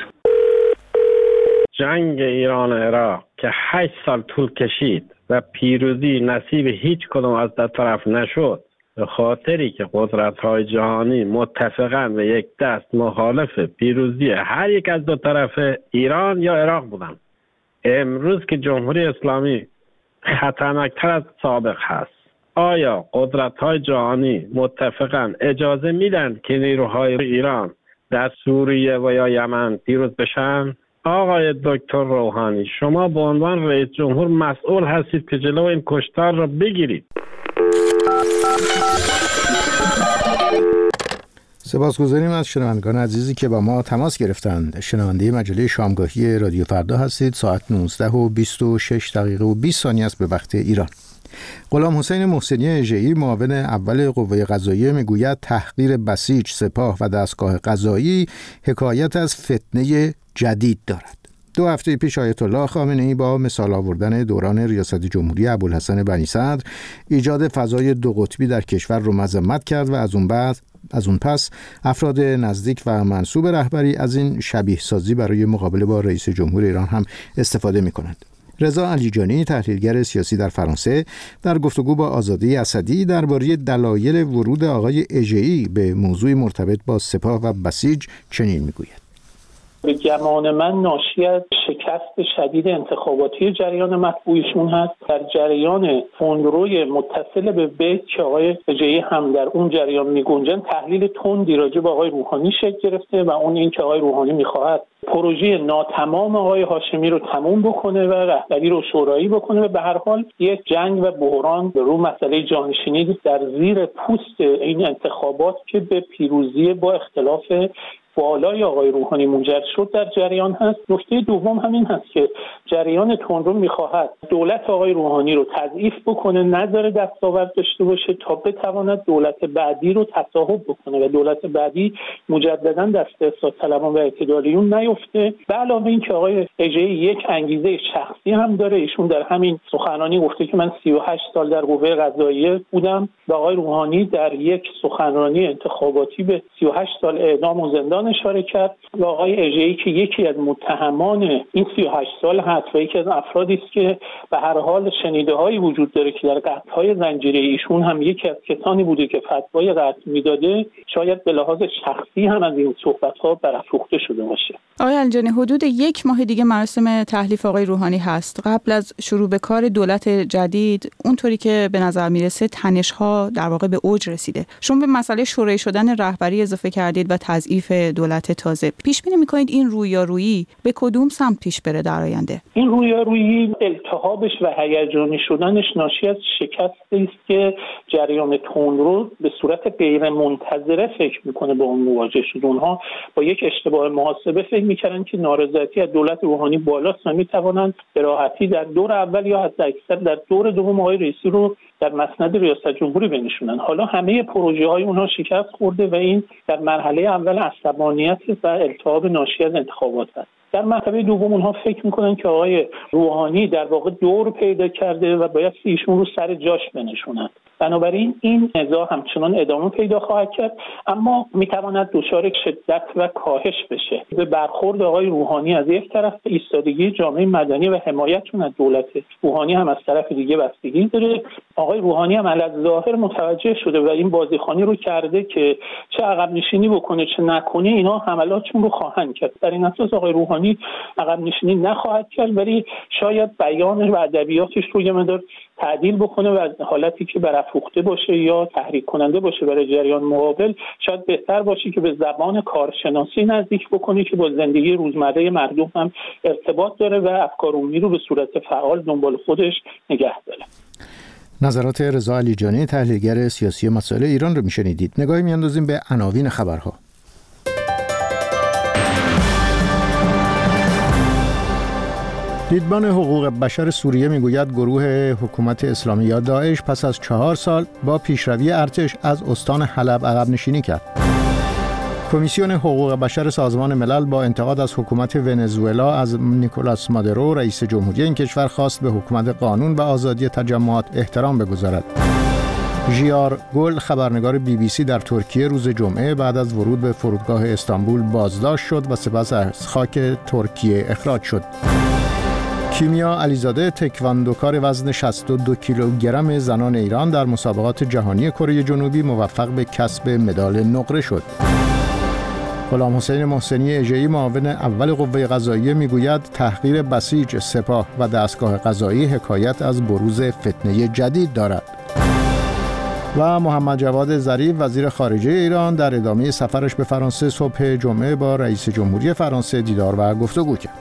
Speaker 20: جنگ ایران و عراق که 8 سال طول کشید و پیروزی نصیب هیچ کدوم از دو طرف نشد، به خاطری که قدرت‌های جهانی متفقاً و یک دست مخالف پیروزی هر یک از دو طرف ایران یا عراق بودند. امروز که جمهوری اسلامی خطرناکتر از سابق هست، آیا قدرت‌های جهانی متفقاً اجازه میدن که نیروهای ایران در سوریه و یا یمن پیروز بشن؟ آقای دکتر روحانی، شما به عنوان رئیس جمهور مسئول هستید که جلو این کشتار را بگیرید.
Speaker 1: سپاسگزاریم از شنوندگان عزیزی که با ما تماس گرفتند. شنونده مجله شامگاهی رادیو فردا هستید. ساعت 19:26 و 20 ثانیه است به وقت ایران. غلام حسین محسنی اژه‌ای معاون اول قوه قضاییه میگوید تحقیر بسیج سپاه و دستگاه قضایی حکایت از فتنه جدید دارد. 2 هفته پیش آیت الله خامنه‌ای با مثال آوردن دوران ریاست جمهوری ابوالحسن بنی صدر ایجاد فضای دو قطبی در کشور رو مذمت کرد و از اون پس افراد نزدیک و منسوب رهبری از این شبیه سازی برای مقابله با رئیس جمهور ایران هم استفاده می‌کنند. رضا علیجانی، تحلیلگر سیاسی در فرانسه، در گفتگو با آزاده اسدی درباره دلایل ورود آقای اژه‌ای به موضوع مرتبط با سپاه و بسیج چنین میگوید:
Speaker 3: به گمان من ناشی از شکست شدید انتخاباتی جریان مطبوعشون هست. در جریان فوندروی متصل به بیت که آقای اژه‌ای هم در اون جریان میگنجن، تحلیل تندی راجع به آقای روحانی شکل گرفته و اون این که آقای روحانی میخواهد پروژه ناتمام آقای هاشمی رو تموم بکنه و رهبری رو شورایی بکنه و به هر حال یک جنگ و بحران به رو مسئله جانشینی در زیر پوست این انتخابات که به پیروزی با اختلاف بالای آقای روحانی منجر شد در جریان هست. نکته دوم همین هست که جریان تندرو میخواهد دولت آقای روحانی رو تضعیف بکنه، نذاره دستاورد داشته باشه تا بتواند دولت بعدی رو تصاحب بکنه و دولت بعدی مجددا دست اصلاح‌طلبان و اعتدالیون نیفته. به علاوه این که آقای اژه‌ای یک انگیزه شخصی هم داره. ایشون در همین سخنرانی گفته که من 38 سال در قوه قضاییه بودم و آقای روحانی در یک سخنرانی انتخاباتی به 38 سال اعدام و زندان اشاره کرد و آقای اژه‌ای که یکی از متهمان این 38 سال هست و یکی از افرادی است که به هر حال شنیده‌هایی وجود داره که در قطع‌های زنجیره ایشون هم یکی از کسانی بوده که فتوای قطع میداده، شاید به لحاظ شخصی هم از این صحبت‌ها برافروخته شده باشه.
Speaker 21: آقای علیجانی، حدود 1 ماه دیگه مراسم تحلیف آقای روحانی هست. قبل از شروع به کار دولت جدید، اونطوری که به نظر میرسه تنش‌ها در واقع به اوج رسیده. شما به مسئله شورای شدن رهبری اضافه کردید و تضعیف دولت تازه. پیش بینی می‌کنید این رویارویی به کدوم سمت پیش بره در آینده؟
Speaker 3: این رویارویی التهابش و هیجانی شدنش ناشی از شکستی است که جریان تندرو به صورت غیر منتظره فکر میکنه با اون مواجه شد. اونها با یک اشتباه محاسبه فکر میکردن که نارضایتی از دولت روحانی بالاست و میتوانند به راحتی در دور اول یا حتی اکثر در دور دوم آقای رئیسی رو در مسند ریاست جمهوری بنشونن. حالا همه پروژه های اونها شکست خورده و این در مرحله اول عصبانیت و التهاب ناشی از انتخابات است. در مرحله دوم اونها فکر میکنن که آقای روحانی در واقع دور پیدا کرده و باید ایشون رو سر جاش بنشونن. بنابراین این نزاع همچنان ادامه پیدا خواهد کرد، اما میتواند دچار شدت و کاهش بشه. به برخورد آقای روحانی از یک طرف ایستادگی جامعه مدنی و حمایتشون از دولت روحانی هم از طرف دیگه بستگی داره. آقای روحانی هم علاوه ظاهر متوجه شده و این بازیخوانی رو کرده که چه عقب نشینی بکنه چه نکنه اینا حملاتشون رو خواهند کرد. در این اساس آقای روحانی عقب نشینی نخواهد کرد، ولی شاید بیان و ادبیاتش رو یه مقدار تعدیل بکنه و حالتی که برافروخته باشه یا تحریک کننده باشه برای جریان مقابل شاید بهتر باشه که به زبان کارشناسی نزدیک بکنه که با زندگی روزمره مردم هم ارتباط داره و افکار عمومی رو به صورت فعال دنبال خودش نگه داره.
Speaker 1: نظرات رضا علیجانی تحلیلگر سیاسی مسائل ایران رو میشنیدید. نگاهی میاندازیم به عناوین خبرها. دیدبان حقوق بشر سوریه میگوید گروه حکومت اسلامی یا داعش پس از 4 سال با پیشروی ارتش از استان حلب عقب نشینی کرد. کمیسیون حقوق بشر سازمان ملل با انتقاد از حکومت ونزوئلا از نیکولاس مادورو رئیس جمهوری این کشور خواست به حکومت قانون و آزادی تجمعات احترام بگذارد. ژیار گل خبرنگار BBC در ترکیه روز جمعه بعد از ورود به فرودگاه استانبول بازداشت شد و سپس از خاک ترکیه اخراج شد. کیمیا علیزاده تکواندوکار وزن 62 کیلوگرم زنان ایران در مسابقات جهانی کره جنوبی موفق به کسب مدال نقره شد. غلام حسین محسنی اژه‌ای معاون اول قوه قضاییه میگوید تحقیر بسیج سپاه و دستگاه قضایی حکایت از بروز فتنه جدید دارد. و محمد جواد ظریف وزیر خارجه ایران در ادامه سفرش به فرانسه صبح جمعه با رئیس جمهوری فرانسه دیدار و گفتگو کرد.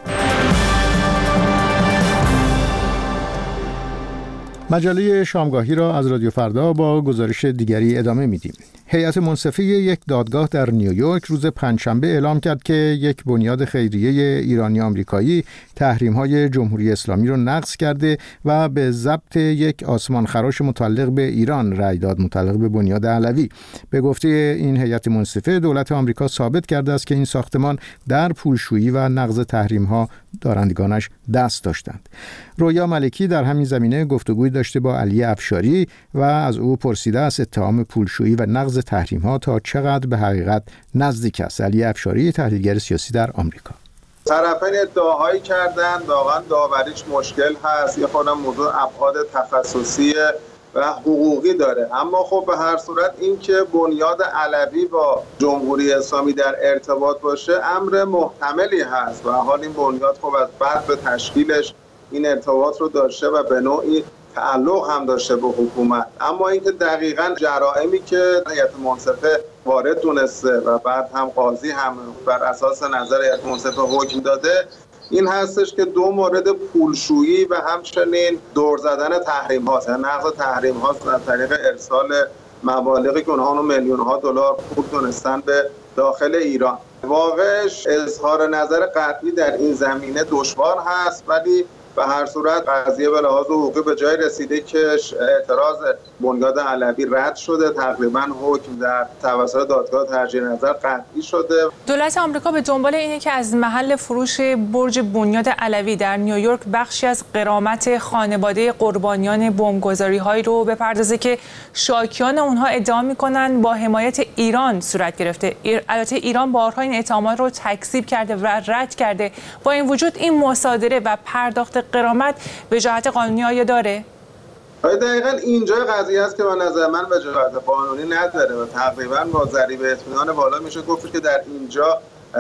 Speaker 1: مجله شامگاهی را از رادیو فردا با گزارش دیگری ادامه میدیم. هیئت منصفه یک دادگاه در نیویورک روز پنجشنبه اعلام کرد که یک بنیاد خیریه ایرانی آمریکایی تحریم‌های جمهوری اسلامی را نقض کرده و به ضبط یک آسمانخراش متعلق به ایران رأی داد، متعلق به بنیاد علوی. به گفته این هیئت منصفه دولت آمریکا ثابت کرده است که این ساختمان در پولشویی و نقض تحریم‌ها دارندگانش دست داشتند. رویا ملکی در همین زمینه گفتگوی داشته با علی افشاری و از او پرسیده است اتهام پولشویی و نقض تحریم‌ها تا چقدر به حقیقت نزدیک است. علی افشاری تحلیلگر سیاسی در آمریکا.
Speaker 2: طرفین ادعاهایی کردن، واقعا داوریش مشکل هست، یه خودم موضوع ابعاد تخصصی و حقوقی داره، اما خب به هر صورت این که بنیاد علوی با جمهوری اسلامی در ارتباط باشه امر محتملی هست و حال این بنیاد خب از بعد به تشکیلش این ارتباط رو داشته و به نوعی تعلق هم داشته به حکومت. اما اینکه دقیقاً جرائمی که هیئت منصفه وارد دونسته و بعد هم قاضی هم بر اساس نظر هیئت منصفه حکم داده این هستش که 2 مورد پولشویی و همچنین دور زدن تحریم هاست، یعنی نقض تحریم هاست از طریق ارسال مبالغی که اونها میلیون‌ها دلار پول دونستن به داخل ایران. واقعش اظهار نظر قطعی در این زمینه دشوار هست، ولی به هر صورت قضیه به لحاظ حقوقی به جای رسیده که اعتراض بنیاد علوی رد شده، تقریبا حکم در توسط دادگاه ترجیح نظر قطعی شده.
Speaker 22: دولت آمریکا به دنبال اینه که از محل فروش برج بنیاد علوی در نیویورک بخشی از غرامت خانواده قربانیان بمبگذاری‌هایی رو بپردازه که شاکیان اونها ادعا می‌کنن با حمایت ایران صورت گرفته. البته ایران بارها این اتهامات رو تکذیب کرده و رد کرده. با این وجود این مصادره و پرداخت غرامت وجاهت قانونی آیا داره؟
Speaker 2: دقیقاً اینجا قضیه است که به نظر من وجاهت قانونی نداره و تقریباً با ضریب اطمینان بالا میشه گفت که در اینجا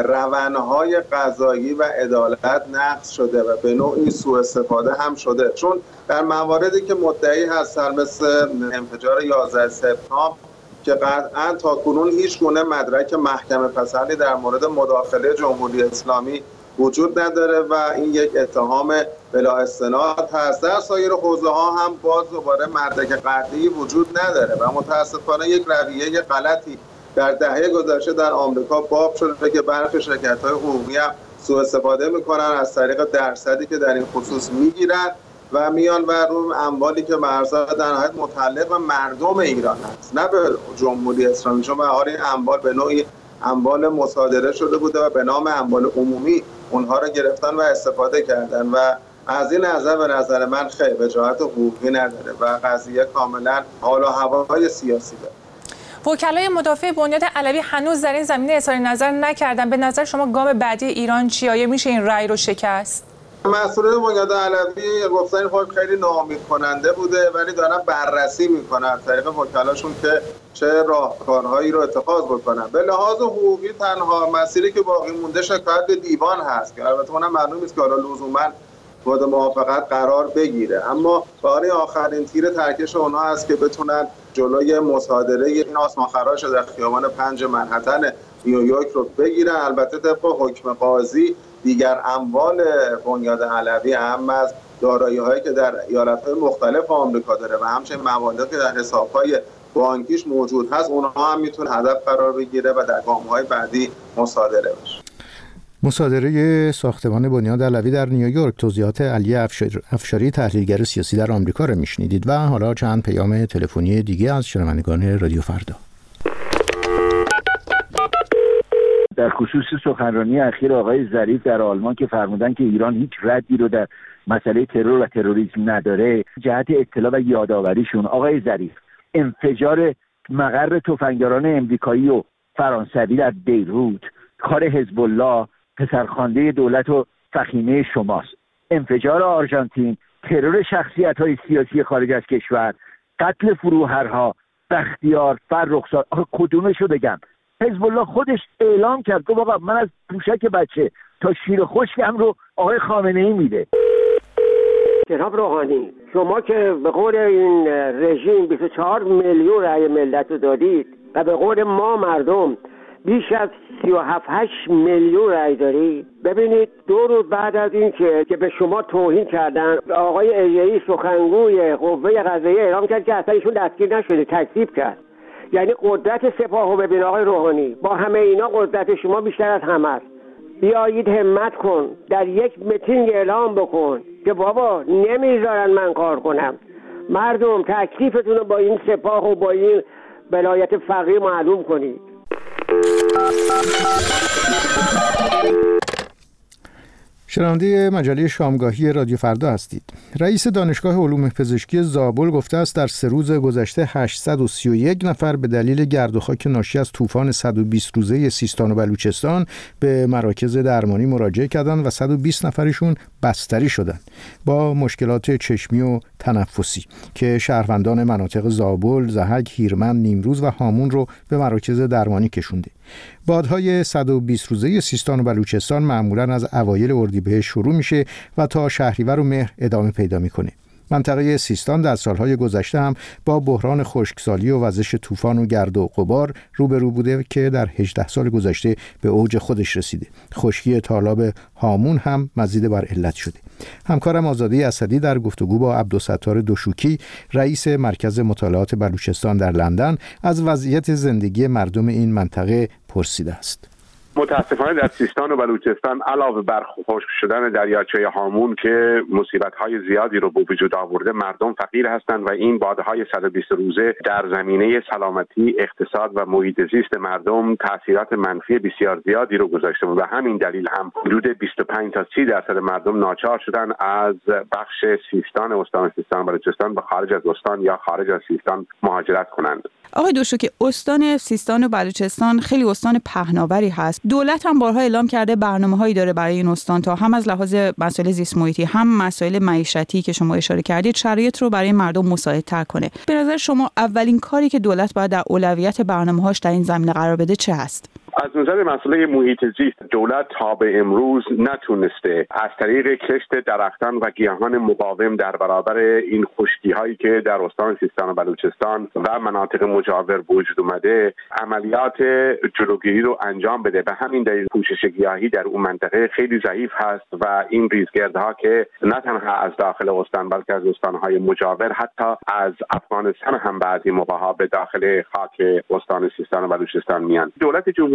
Speaker 2: روندهای قضایی و عدالت نقض شده و به نوعی سوء استفاده هم شده، چون در مواردی که مدعی هستن مثل انفجار 11 سپتامبر که قطعاً تاکنون هیچ گونه مدرک محکمه پسندی در مورد مداخله جمهوری اسلامی وجود نداره و این یک اتهام بلا استناد هست. در سایر حوزه ها هم باز دوباره مدرک قطعی وجود نداره و متاسفانه یک رویه غلطی در دهه گذشته در آمریکا باب شده که برخی شرکت‌های حقوقی هم سوء استفاده میکنن از طریق درصدی که در این خصوص میگیرن و میان و رو اموالی که مرزها در نهایت متعلق به مردم ایران هست نه به جمهوری اسلامی، چون به حال این اموال به نوعی اموال مصادره شده بوده و به نام اموال عمومی اونها را گرفتن و استفاده کردن و از این نظر به نظر من خیلی وجاهت حقوقی نداره و قضیه کاملا حال و هوای سیاسی داره.
Speaker 22: وکلای مدافع بنیاد علوی هنوز در این زمینه اظهار نظر نکردن. به نظر شما گام بعدی ایران چیه؟ آیا میشه این رأی رو شکست؟
Speaker 2: مسئولین بنیاد علوی گفتن خب خیلی ناامید کننده بوده، ولی دارن بررسی میکنن از طریق وکلاشون که چه راهکارهایی رو اتخاذ بکنن. به لحاظ حقوقی تنها مسیری که باقی مونده شکایت به دیوان هست که البته اونم معلوم نیست که حالا لزوما مورد موافقت قرار بگیره، اما برای آخرین تیر ترکش اونها هست که بتونن جلوی مصادره این آسمان‌خراش در خیابان 5 منهتن نیویورک رو بگیرن. البته طبق حکم قاضی دیگر اموال بنیاد علوی اهم از دارایی‌هایی که در ایالت‌های مختلف آمریکا داره و همچنین مواردی که در حساب‌های بانکیش موجود هست اونها هم میتونه هدف قرار بگیره و در گام‌های بعدی مصادره بشه.
Speaker 1: مصادره ساختمان بنیاد علوی در نیویورک، توضیحات علی افشاری تحلیلگر سیاسی در آمریکا را میشنیدید و حالا چند پیام تلفنی دیگه از شنوندگان رادیو فردا.
Speaker 4: در خصوص سخنرانی اخیر آقای ظریف در آلمان که فرمودن که ایران هیچ ردی رو در مسئله ترور و تروریسم نداره، جهت اطلاع و یادآوریشون آقای ظریف، انفجار مقر تفنگداران امریکایی و فرانسوی در بیروت کار حزب الله، پسرخوانده دولت و فخیمه شماست. انفجار آرژانتین ترور شخصیت‌های سیاسی خارج از کشور، قتل فروهرها، بختیار، فرخزاد، کدومشو بگم؟ حزب الله خودش اعلام کرد که آقا من از پوشک بچه تا شیر خشکم رو آقای خامنه‌ای میده.
Speaker 5: جناب روحانی، شما که به قول این رژیم 24 میلیون رأی ملت رو دادید و به قول ما مردم بیش از 37-8 میلیون رأی دارید، ببینید 2 روز بعد از این که به شما توهین کردن، آقای اژه‌ای سخنگوی قوه قضاییه اعلام کرد که اصلا ایشون دستگیر نشده، تکذیب کرد. یعنی قدرت سپاه رو ببین آقای روحانی، با همه اینا قدرت شما بیشتر از همه است. بیایید همت کن، در یک میتینگ اعلام بکن که بابا نمیذارن من کار کنم. مردم تکلیفتون رو با این سپاه و با این ولایت فقیه معلوم کنید.
Speaker 1: شنونده مجله شامگاهی رادیو فردا هستید. رئیس دانشگاه علوم پزشکی زابل گفته است در 3 روز گذشته 831 نفر به دلیل گرد و خاک ناشی از طوفان 120 روزه سیستان و بلوچستان به مراکز درمانی مراجعه کردند و 120 نفرشون بستری شدند با مشکلات چشمی و تنفسی که شهروندان مناطق زابل، ضحک، هیرمند، نیمروز و هامون رو به مراکز درمانی کشونده. بادهای 120 روزه سیستان و بلوچستان معمولاً از اوایل اردیبهشت شروع میشه و تا شهریور و مهر ادامه پیدا میکنه. منطقه سیستان در سالهای گذشته هم با بحران خشکسالی و وزش طوفان و گرد و غبار روبرو بوده که در 18 سال گذشته به اوج خودش رسیده. خشکی تالاب هامون هم مزید بر علت شده. همکارم آزاده اسدی در گفتگو با عبدالستار دوشوکی، رئیس مرکز مطالعات بلوچستان در لندن، از وضعیت زندگی مردم این منطقه پرسیده است.
Speaker 23: متاسفانه در سیستان و بلوچستان علاوه بر خشک شدن دریاچه هامون که مصیبت‌های زیادی رو به وجود آورده، مردم فقیر هستند و این بادهای 120 روزه در زمینه سلامتی، اقتصاد و محیط زیست مردم تاثیرات منفی بسیار زیادی رو گذاشته و به همین دلیل هم حدود 25 تا 30% مردم ناچار شدن از بخش سیستان استان سیستان و بلوچستان به خارج از استان یا خارج از سیستان مهاجرت کنند.
Speaker 21: آقای دوشوکی، استان سیستان و بلوچستان خیلی استان پهناوری هست. دولت هم بارها اعلام کرده برنامه‌هایی داره برای این استان تا هم از لحاظ مسائل زیست محیطی هم مسائل معیشتی که شما اشاره کردید شرایط رو برای مردم مساعدتر کنه. به نظر شما اولین کاری که دولت باید در اولویت برنامه‌هاش در این زمینه قرار بده چه هست؟
Speaker 23: از نظر مسئله محیط زیست دولت تا به امروز نتونسته از طریق کشت درختان و گیاهان مقاوم در برابر این خشکی‌هایی که در استان سیستان و بلوچستان و مناطق مجاور وجود اومده عملیات جلوگیری رو انجام بده. به همین دلیل پوشش گیاهی در اون منطقه خیلی ضعیف هست و این ریزگردها که نه تنها از داخل استان بلکه از استان‌های مجاور حتی از افغانستان هم بعضی موقع‌ها به داخل خاک استان سیستان و بلوچستان میان. دولت جمهوری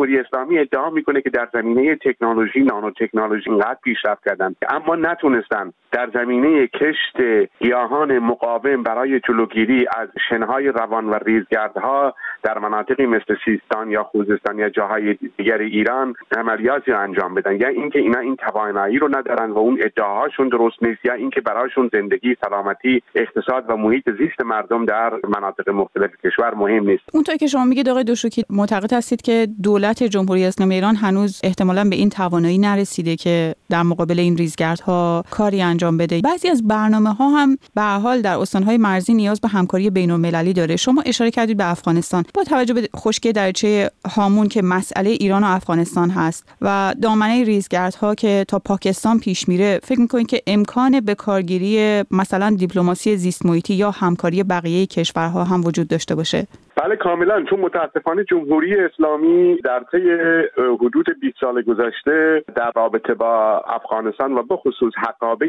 Speaker 23: جمهوری اسلامی ادعا میکنه که در زمینه تکنولوژی، نانو تکنولوژی اینقدر پیشرفت کردن اما نتونستن در زمینه کشت گیاهان مقاوم برای جلوگیری از شنهای روان و ریزگردها در مناطقی مثل سیستان یا خوزستان یا جاهای دیگر ایران عملیاتی رو انجام بدن، یا اینکه اینا این توانایی رو ندارن و اون ادعاهاشون درست نیست، یا اینکه برایشون زندگی، سلامتی، اقتصاد و محیط زیست مردم در مناطق مختلف کشور مهم نیست.
Speaker 21: اونطور که شما میگید آقای دوشوکی، معتقد هستید که دولت جمهوری اسلامی ایران هنوز احتمالاً به این توانایی نرسیده که در مقابل این ریزگردها کاری انجام بده. بعضی از برنامه‌ها هم به هر حال در استان‌های مرزی نیاز به همکاری بین‌المللی داره. شما اشاره کردید به افغانستان. با توجه به خشکی دریاچه هامون که مسئله ایران و افغانستان هست و دامنه ریزگردها که تا پاکستان پیش میره، فکر می‌کنید که امکان به کارگیری مثلا دیپلماسی زیست محیطی یا همکاری بقیه کشورها هم وجود داشته باشه؟
Speaker 23: بله کاملا، چون متاسفانه جمهوری اسلامی در طی حدود 20 سال گذشته در رابطه با افغانستان و به خصوص حقابه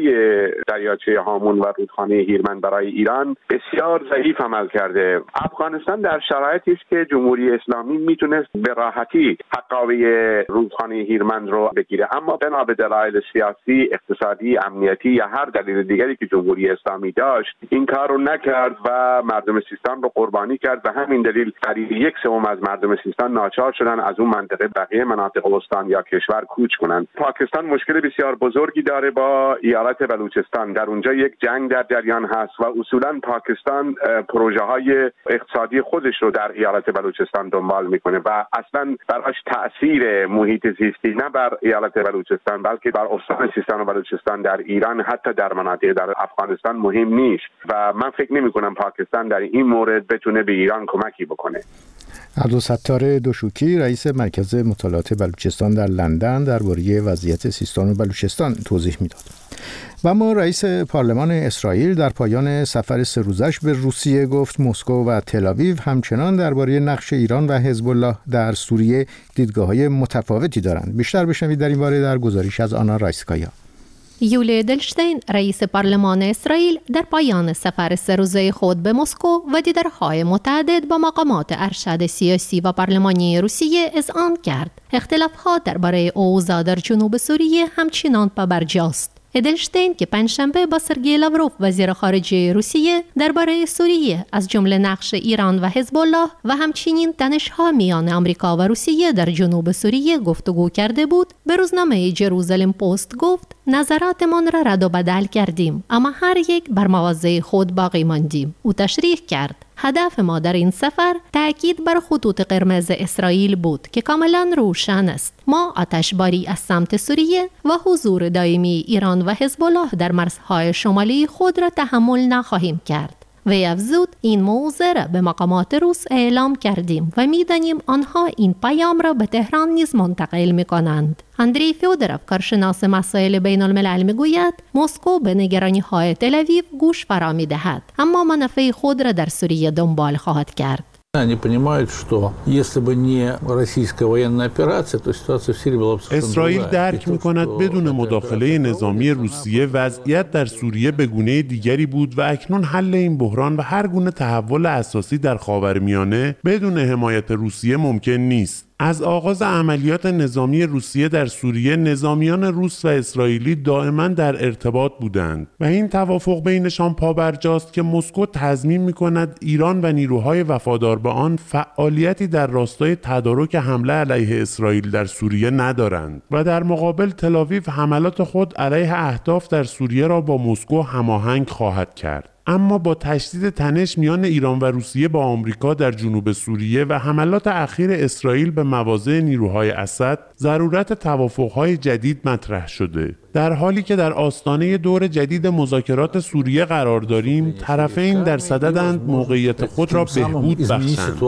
Speaker 23: دریاچه هامون و رودخانه هیرمند برای ایران بسیار ضعیف عمل کرده. افغانستان در شرایطی است که جمهوری اسلامی میتونست به راحتی حقابه رودخانه هیرمند رو بگیره، اما بنا به دلایل سیاسی، اقتصادی، امنیتی یا هر دلیل دیگری که جمهوری اسلامی داشت این کار رو نکرد و مردم سیستان رو قربانی کرد و همین دلیل قریب 1/3 از مردم سیستان ناچار شدن از اون منطقه بقیه مناطق استان یا کشور کوچ کنند. پاکستان مشکل بسیار بزرگی داره با ایالت بلوچستان، در اونجا یک جنگ در جریان هست و اصولا پاکستان پروژه های اقتصادی خودش رو در ایالت بلوچستان دنبال میکنه و اصلا براش تأثیر محیط زیستی نه بر ایالت بلوچستان بلکه بر استان سیستان و بلوچستان در ایران، حتی در مناطق در افغانستان مهم نیست و من فکر نمی کنم پاکستان در این مورد بتونه به ایران کمکی بکنه.
Speaker 1: عبدالستار دوشوکی رئیس مرکز مطالعات بلوچستان در لندن درباره وضعیت سیستان و بلوچستان توضیح میداد. و اما رئیس پارلمان اسرائیل در پایان سفر 3 روزش به روسیه گفت مسکو و تل‌آویو همچنان درباره نقش ایران و حزب الله در سوریه دیدگاه‌های متفاوتی دارند. بیشتر بشنوید در این باره در گزارش از آنا رایسکایا.
Speaker 6: یولی ادلشتین رئیس پارلمان اسرائیل در پایان سفر 3 روزه خود به مسکو و دیدارهای متعدد با مقامات ارشد سیاسی و پارلمانی روسیه اذعان کرد. اختلافات درباره اوضاع در جنوب سوریه همچنان پابرجاست. ادلشتین که پنجشنبه با سرگئی لاوروف وزیر خارجه روسیه درباره سوریه از جمله نقش ایران و حزب الله و همچنین تنش‌ها میان آمریکا و روسیه در جنوب سوریه گفتگو کرده بود، به روزنامه جروزالم پست گفت نظراتمان را رد و بدل کردیم اما هر یک بر مواضع خود باقی ماندیم. او تشریح کرد هدف ما در این سفر تأکید بر خطوط قرمز اسرائیل بود که کاملا روشن است. ما آتشباری از سمت سوریه و حضور دائمی ایران و حزب الله در مرزهای شمالی خود را تحمل نخواهیم کرد. وی افزود این موضوع را به مقامات روس اعلام کردیم و می‌دانیم آنها این پیام را به تهران نیز منتقل می‌کنند. اندری فیودروف کارشناس مسائل بین الملل میگوید مسکو به نگرانی‌های تل‌آویو گوش فرا می‌دهد اما منافع خود را در سوریه دنبال خواهد کرد.
Speaker 7: Они понимают, что если бы не российская военная операция, то ситуация в Сирии была бы совершенно
Speaker 9: اسرائیل درک می‌کند بدون مداخله نظامی روسیه وضعیت در سوریه به گونه دیگری بود و اکنون حل این بحران و هر گونه تحول اساسی در خاورمیانه بدون حمایت روسیه ممکن نیست. از آغاز عملیات نظامی روسیه در سوریه نظامیان روس و اسرائیلی دائما در ارتباط بودند و این توافق بینشان پابرجاست که مسکو تضمین می‌کند ایران و نیروهای وفادار به آن فعالیتی در راستای تدارک حمله علیه اسرائیل در سوریه ندارند و در مقابل تل‌آویو حملات خود علیه اهداف در سوریه را با مسکو هماهنگ خواهد کرد. اما با تشدید تنش میان ایران و روسیه با آمریکا در جنوب سوریه و حملات اخیر اسرائیل به مواضع نیروهای اسد، ضرورت توافق‌های جدید مطرح شده. در حالی که در آستانه دور جدید مذاکرات سوریه قرار داریم، طرفین در صددند موقعیت خود را بهبود بخشند.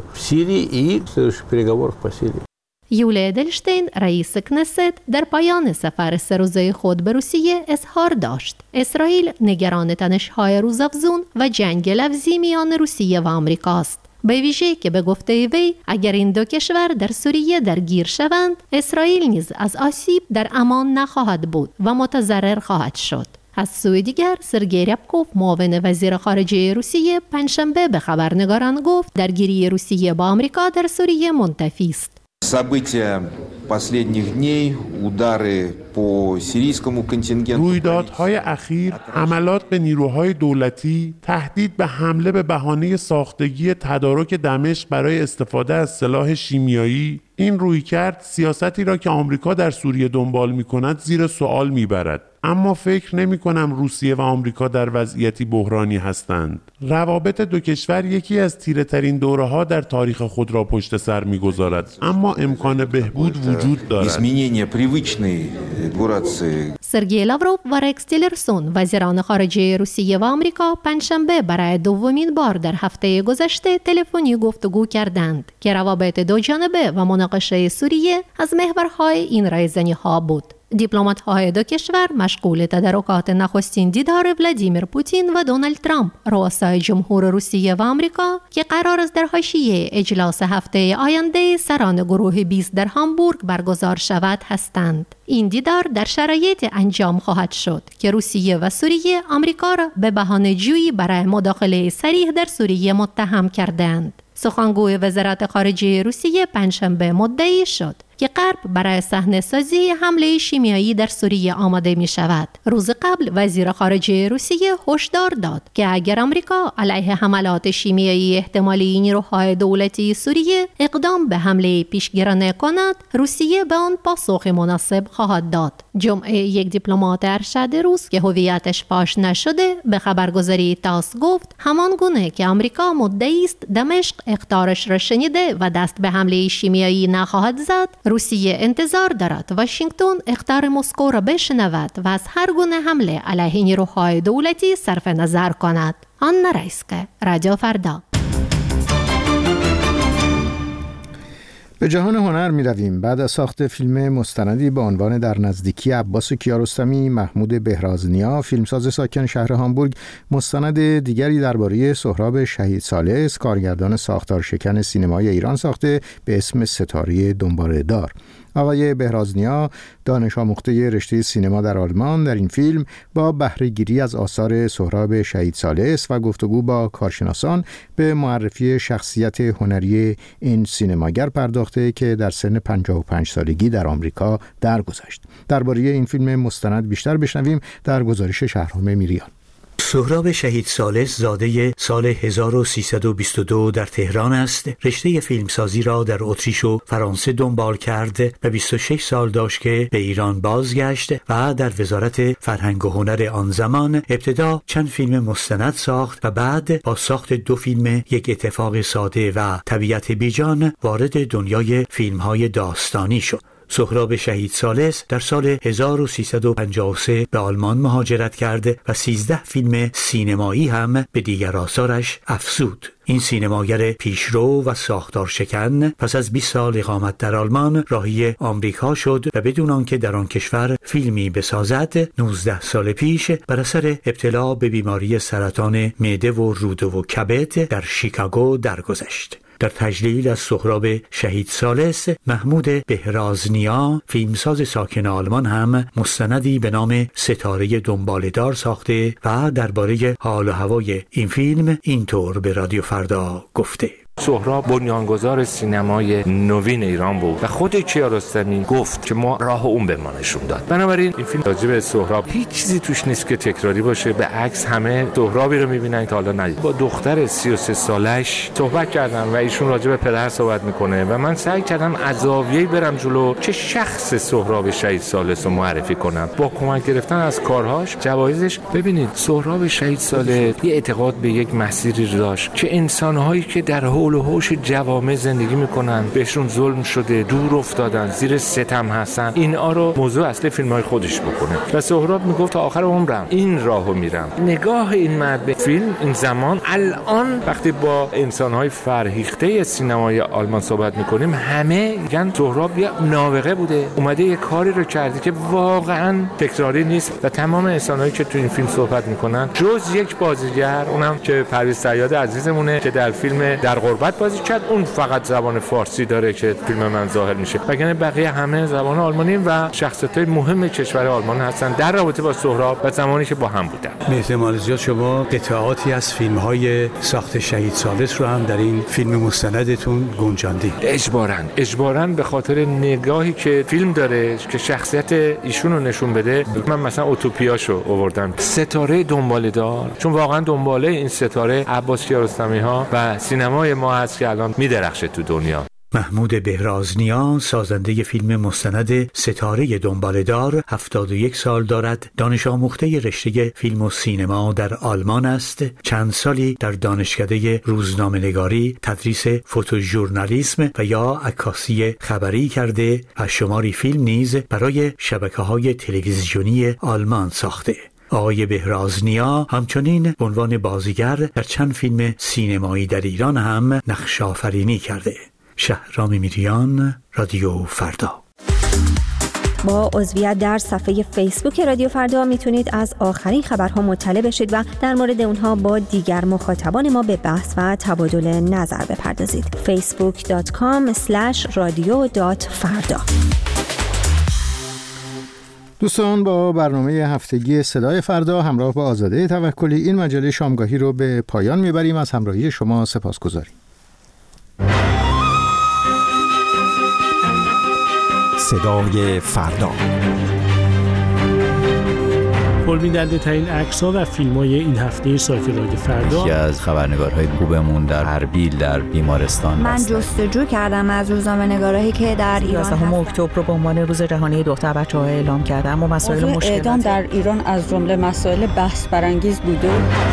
Speaker 6: یولی ادلشتین رئیس کنست در پایان سفر 3 روزه خود به روسیه اظهار داشت اسرائیل نگران تنش‌های روزافزون و جنگ لفظی میان روسیه و آمریکاست. به ویژه که به گفته وی اگر این دو کشور در سوریه درگیر شوند، اسرائیل نیز از آسیب در امان نخواهد بود و متضرر خواهد شد. از سوی دیگر سرگئی ریابکوف معاون وزیر خارجه روسیه پنجشنبه به خبرنگاران گفت درگیری روسیه با آمریکا در سوریه منتفی است.
Speaker 10: События последних дней, удары по сирийскому контингенту.
Speaker 9: رویدادهای اخیر، حملات به نیروهای دولتی، تهدید به حمله به بهانه ساختگی تدارک دمشق برای استفاده از سلاح شیمیایی، این رویکرد سیاستی را که آمریکا در سوریه دنبال می‌کند زیر سوال می‌برد. اما فکر نمی‌کنم روسیه و آمریکا در وضعیتی بحرانی هستند. روابط دو کشور یکی از تیره‌ترین دوره‌ها در تاریخ خود را پشت سر می‌گذارد، اما امکان بهبود وجود دارد.
Speaker 6: سرگئی لاوروف و رکس تیلرسون وزیران خارجه روسیه و آمریکا پنجشنبه برای دومین بار در هفته گذشته تلفنی گفتگو کردند که روابط دو جانبه و مناقشه سوریه از محورهای این رایزنی‌ها بود. دیپلمات‌های دو کشور مشغول تدارکات نخستین دیدار ولادیمیر پوتین و دونالد ترامپ رؤسای جمهور روسیه و آمریکا که قرار است در حاشیه اجلاس هفته آینده سران گروه 20 در هامبورگ برگزار شود هستند. این دیدار در شرایط انجام خواهد شد که روسیه و سوریه آمریکا را به بهانه‌جویی برای مداخله صریح در سوریه متهم کردند. سخنگوی وزارت خارجه روسیه پنجشنبه مدعی شد که غرب برای صحنه‌سازی حمله شیمیایی در سوریه آماده می شود. روز قبل وزیر خارجه روسیه هشدار داد که اگر آمریکا علیه حملات شیمیایی احتمالی نیروهای دولتی سوریه اقدام به حمله پیشگیرانه کند، روسیه به آن پاسخ مناسب خواهد داد. جمعه یک دیپلمات ارشد روس که هویتش فاش نشده به خبرگزاری تاس گفت همان گونه که آمریکا مدعی است دمشق اخطارش را شنیده و دست به حمله شیمیایی نخواهد زد، روسیه انتظار دارد واشنگتن اخطار مسکو را بشنود و از هر گونه حمله علیه نیروهای دولتی صرف نظر کند. آنا رایسکه، رادیو فردا.
Speaker 1: به جهان هنر می رویم. بعد از ساخت فیلم مستندی با عنوان در نزدیکی عباس کیارستمی، محمود بهرازنیا، فیلمساز ساکن شهر هامبورگ، مستند دیگری درباره سهراب شهید ثالث، کارگردان ساختار شکن سینمای ایران ساخته به اسم ستاره دنباله‌دار. آقای بهرازنیا، دانش آموخته رشته سینما در آلمان، در این فیلم با بهره‌گیری از آثار سهراب شهید ثالث و گفتگو با کارشناسان به معرفی شخصیت هنری این سینماگر پرداخته که در سن 55 سالگی در آمریکا درگذشت. درباره این فیلم مستند بیشتر بشنویم در گزارش شهرام میریان.
Speaker 11: سهراب شهید ثالث زاده سال 1322 در تهران است. رشته فیلمسازی را در اتریش و فرانسه دنبال کرد و 26 سال داشت که به ایران بازگشت و در وزارت فرهنگ و هنر آن زمان ابتدا چند فیلم مستند ساخت و بعد با ساخت 2 فیلم یک اتفاق ساده و طبیعت بیجان وارد دنیای فیلم‌های داستانی شد. سهراب شهید ثالث در سال 1353 به آلمان مهاجرت کرد و 13 فیلم سینمایی هم به دیگر آثارش افزود. این سینماگر پیشرو و ساختار شکن پس از 20 سال اقامت در آلمان راهی آمریکا شد و بدون آنکه در آن کشور فیلمی بسازد 19 سال پیش بر اثر ابتلا به بیماری سرطان معده و روده و کبد در شیکاگو درگذشت. در تجلیل از سهراب شهید ثالث، محمود بهرازنیا، فیلمساز ساکن آلمان هم مستندی به نام ستاره دنباله‌دار ساخته و درباره حال و هوای این فیلم اینطور به رادیو فردا گفته:
Speaker 12: سهراب بنیانگذار سینمای نوین ایران بود و خود کیارستمی گفت که ما راه اون به ما نشون داد. بنابراین این فیلم راجع به سهراب هیچ چیزی توش نیست که تکراری باشه، به عکس همه سهرابی رو می‌بینن که حالا ندید. با دختر 33 سالش صحبت کردم و ایشون راجع به پدر صحبت میکنه و من سعی کردم از زاویه‌ای برم جلو که شخص سهراب شهید ثالث رو معرفی کنم با کمک گرفتن از کارهاش، جوایزش. ببینید سهراب شهید ثالث یه اعتقاد به یک مسیری داشت که انسان‌هایی که در حول و حوش جوامع زندگی میکنن، بهشون ظلم شده، دور افتادن، زیر ستم هستن، اینا رو موضوع اصلی فیلم‌های خودش بکنه. و سهراب میگفت تا آخر عمرم این راهو میرم. نگاه این مرد به فیلم این زمان، الان وقتی با انسان‌های فرهیخته سینمای آلمان صحبت میکنیم همه میگن سهراب یه نابغه بوده، اومده یه کاری رو کرده که واقعا تکراری نیست و تمام انسان‌هایی که تو این فیلم صحبت میکنن جز یک بازیگر، اونم که پرویز صیاد عزیزمونه که در فیلم در غربت بازی کرد. اون فقط زبان فارسی داره که فیلم من ظاهر میشه، وگرنه بقیه همه زبان آلمانی و شخصیت‌های مهم کشور آلمان هستن در رابطه با سهراب و زمانی که با هم بودن.
Speaker 11: به احتمال زیاد شما قطعاتی از فیلم‌های ساخت شهید ثالث رو هم در این فیلم مستندتون گنجاندید.
Speaker 12: اجباراً به خاطر نگاهی که فیلم داره که شخصیت ایشون رو نشون بده. من مثلا اوتوپیاشو آوردم، ستاره دنباله‌دار، چون واقعا دنباله این ستاره عباس کیارستمی‌ها و سینمای ما هست که الان میدرخشه تو دنیا.
Speaker 11: محمود بهرازنیا سازنده فیلم مستند ستاره دنباله‌دار 71 سال دارد. دانش آموخته رشته فیلم و سینما در آلمان است. چند سالی در دانشکده روزنامه‌نگاری تدریس فوتوژورنالیسم و یا عکاسی خبری کرده و شماری فیلم نیز برای شبکه‌های تلویزیونی آلمان ساخته. آقای بهرازنیا همچنین به عنوان بازیگر در چند فیلم سینمایی در ایران هم نقش آفرینی کرده. شهرام میریان، رادیو فردا.
Speaker 16: با عضویت در صفحه فیسبوک رادیو فردا میتونید از آخرین خبرها مطلع بشید و در مورد اونها با دیگر مخاطبان ما به بحث و تبادل نظر بپردازید. facebook.com/radio.farda.
Speaker 1: دوستان، با برنامه هفتگی صدای فردا همراه با آزاده توکلی این مجله شامگاهی رو به پایان میبریم. از همراهی شما سپاسگزاریم.
Speaker 8: صدای فردا.
Speaker 13: پربیننده ترین عکس‌ها و فیلم‌های این هفته سایت رادیو فردا.
Speaker 15: یکی از خبرنگارهای خوبمون در اربیل در بیمارستان
Speaker 24: من جستجو کردم از روزنامه‌نگارایی که در ایران
Speaker 25: 11 اکتبر رو به عنوان روز جهانی دختر بچه‌ها اعلام کردم و مسائل مشکلات
Speaker 21: اعدام در ایران از جمله مسائل بحث برانگیز بوده.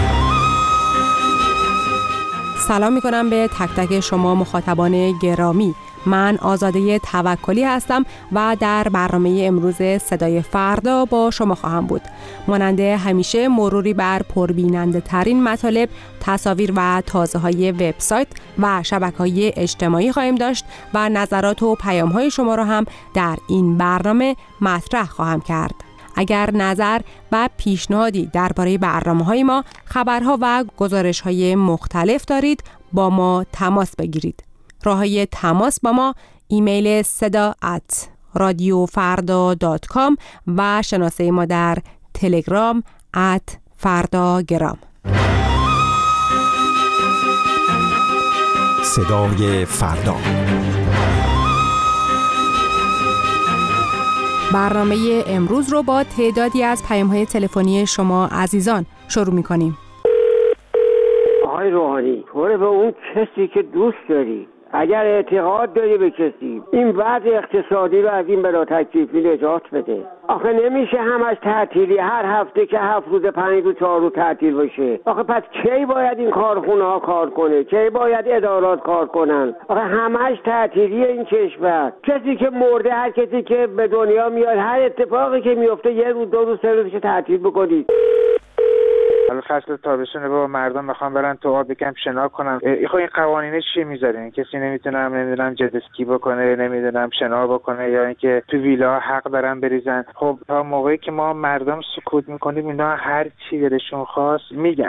Speaker 26: سلام می‌کنم به تک تک شما مخاطبان گرامی. من آزاده توکلی هستم و در برنامه امروز صدای فردا با شما خواهم بود. مانند همیشه مروری بر پربیننده ترین مطالب، تصاویر و تازه های وبسایت و شبکه‌های اجتماعی خواهیم داشت و نظرات و پیام‌های شما را هم در این برنامه مطرح خواهم کرد. اگر نظر و پیشنهادی درباره برنامه‌های ما، خبرها و گزارش‌های مختلف دارید، با ما تماس بگیرید. راه‌های تماس با ما: ایمیل seda@radiofarda.com و شناسه ما در تلگرام @fardagram.
Speaker 8: صدای فردا.
Speaker 26: برنامه امروز رو با تعدادی از پیام‌های تلفنی شما عزیزان شروع می‌کنیم.
Speaker 5: آقای روحانی، طور به اون کسی که دوست داری، اگر اعتقاد داری به کسی، این وضع اقتصادی رو از این بلا تکلیفی نجات بده. آخه نمیشه همش تعطیلی، هر هفته که 7 روز 5 روز 4 روز تعطیل باشه. آخه پس کی باید این کارخونه ها کار کنه؟ کی باید ادارات کار کنن؟ آخه همش تعطیلی این کشور. کسی که مرده، هر کسی که به دنیا میاد، هر اتفاقی که میفته 1 روز 2 روز 3 روز که تعطیل بکنید.
Speaker 27: حالا فصل تابستونه، با مردم میخوام برن تو آب یکم شنا کنن. خب این قوانین چی میذارین؟ کسی نمیدونم جت اسکی بکنه، نمیدونم شنا بکنه، یا اینکه تو ویلا حق دارن بریزن. خب تا موقعی که ما مردم سکوت میکنیم، اینا هر چی دلشون خواست میگن.